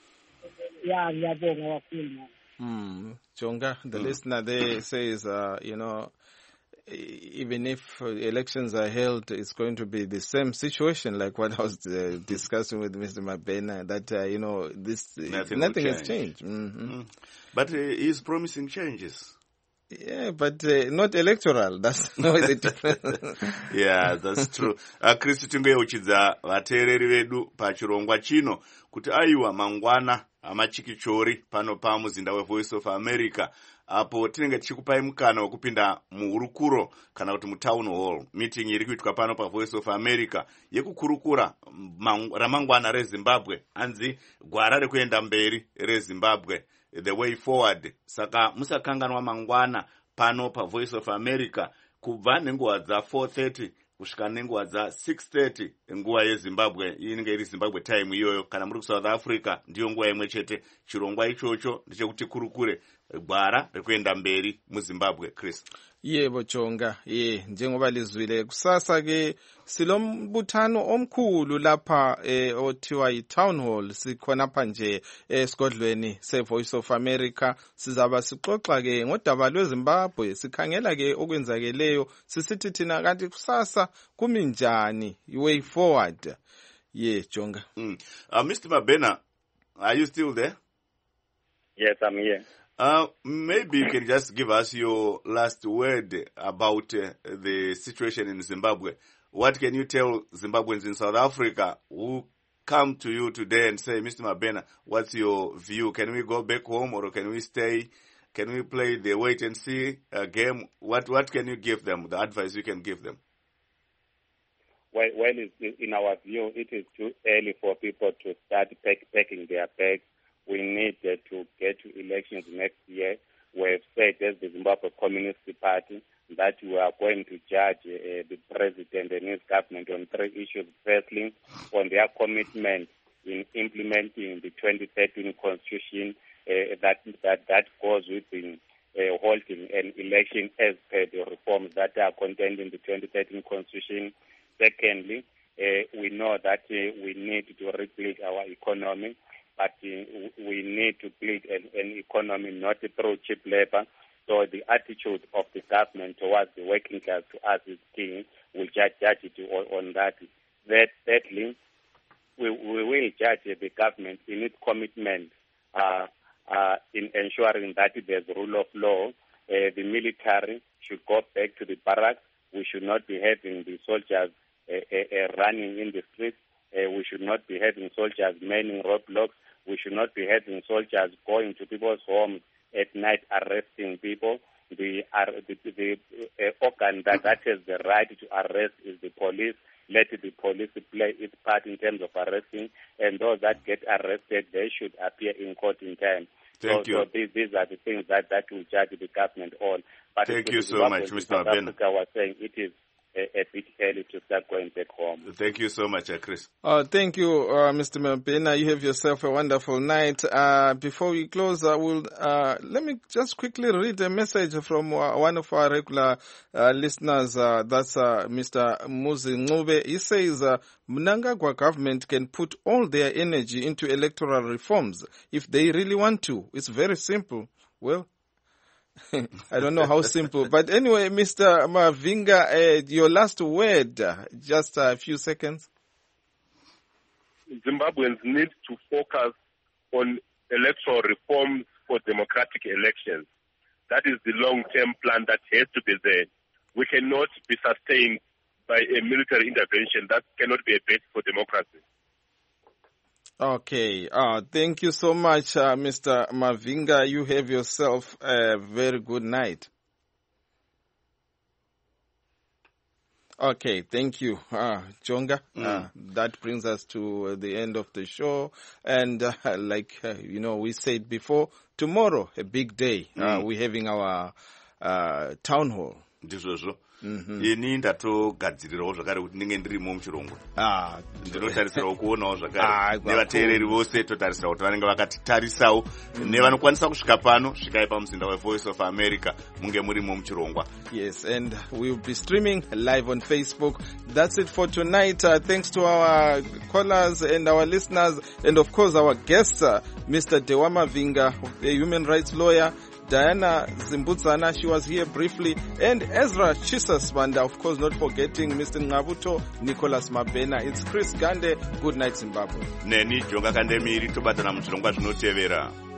Ya ngiyabonga kakhulu.
Mm, Jonga, the
Mm.
listener there says, uh, you know, even if elections are held, it's going to be the same situation like what I was uh, discussing with Mister Mabena, that, uh, you know, this
Nothing
nothing
will
has
change.
changed. Mm-hmm.
Mm. But uh, he's promising changes.
Yeah, but uh, not electoral. That's no the difference.
Yeah, that's true. Uh, Kristu tungeuchidza vateereri vedu pachirongwa chino kuti aiwa mangwana amachikichori pano pamuzinda weVoice of America apo tinenge tichikupai mukana wekupinda muhurukuro kana kuti mutown hall meeting iri kuitwa pano paVoice of America yekukurukura ramangwana reZimbabwe, anzi gwara rekuenda mberi reZimbabwe, the way forward. Saka musakanganwa mangwana pano paVoice of America kubva nenguva dza four thirty kusvika nenguva dza six thirty nguva yeZimbabwe, inenge iri Zimbabwe time iyoyo. Kana muri kuSouth Africa ndiyo nguva imwe chete. Chirongwa ichocho ndechekuti kurukure gwara rekuenda mberi muZimbabwe. Chris.
Yebo Jonga, ye njengoba lizwile kusasa ke silombuthano omkhulu lapha eh, othiwa yi-town hall, sikhona pha nje esigodlweni se-Voice of America. Sizaba sixoxa ke ngodaba lweZimbabwe, sikhangela ke okwenzakeleyo, sisithi thina kanti kusasa kumi njani, way forward. Ye Jonga.
Mm. Uh, Mister Mabena, are you still there?
Yes, I'm here.
Uh, maybe you can just give us your last word about uh, the situation in Zimbabwe. What can you tell Zimbabweans in South Africa who come to you today and say, Mister Mabena, what's your view? Can we go back home or can we stay? Can we play the wait and see uh, game? What what can you give them, the advice you can give them?
Well, well, in our view, it is too early for people to start pack, packing their bags. We need uh, to get to elections next year. We have said as the Zimbabwe Communist Party that we are going to judge uh, the president and his government on three issues. Firstly, on their commitment in implementing the twenty thirteen constitution uh, that, that, that goes within uh, holding an election as per the reforms that are contained in the twenty thirteen constitution. Secondly, uh, we know that uh, we need to rebuild our economy, but uh, we need to build an, an economy not through cheap labor. So the attitude of the government towards the working class to us is key. We'll judge, judge it on, on that. that. Thirdly, we, we will judge the government in its commitment uh, uh, in ensuring that there's rule of law. Uh, the military should go back to the barracks. We should not be having the soldiers uh, uh, running in the streets. Uh, we should not be having soldiers manning roadblocks. We should not be having soldiers going to people's homes at night arresting people. The, uh, the, the uh, organ that, that has the right to arrest is the police. Let the police play its part in terms of arresting, and those that get arrested, they should appear in court in time.
Thank
so,
you.
So these, these are the things that, that will judge the government on. But
Thank you so much, Mister
South
Mabena.
Africa was saying it is a, a bit early to start going back home.
Thank you so much, uh, Chris.
Uh, thank you, uh, Mister Mabena. You have yourself a wonderful night. Uh, before we close, I will uh, let me just quickly read a message from uh, one of our regular uh, listeners. Uh, that's uh, Mister Muzi Ngube. He says, uh, Mnangagwa government can put all their energy into electoral reforms if they really want to. It's very simple. Well, I don't know how simple. But anyway, Mister Mavinga, uh, your last word, uh, just a few seconds.
Zimbabweans need to focus on electoral reforms for democratic elections. That is the long-term plan that has to be there. We cannot be sustained by a military intervention. That cannot be a base for democracy.
Okay. Uh, thank you so much, uh, Mister Mavinga. You have yourself a very good night. Okay, thank you, uh, Jonga.
Mm.
Uh, that brings us to uh, the end of the show. And uh, like, uh, you know, we said before, tomorrow, a big day.
Mm.
Uh, we're having our uh, town hall.
ndizvozvo. Ini ndatogadzirirawo zvakare kuti ndinge ndirimo muchirongwa.
Ah,
ndinotarisirawo kuonawo zvakare nevateereri vose totarisira kuti vanenge vakatitarisawo nevanokwanisa kusvika pano svikai pamuzinda weVoice of America munge murimo muchirongwa.
Yes, and we will be streaming live on Facebook. That's it for tonight. Uh, thanks to our callers and our listeners, and of course our guests, uh, Mister Dewama Vinga, a human rights lawyer, Diana Zimbudzana, she was here briefly, and Ezra Chisasbanda, of course, not forgetting Mister Ngabuto, Nicholas Mabena. It's Chris Gande. Good night, Zimbabwe.
Neni Jonga Kandemiri, Tobatana Mchilonga Tunotevera.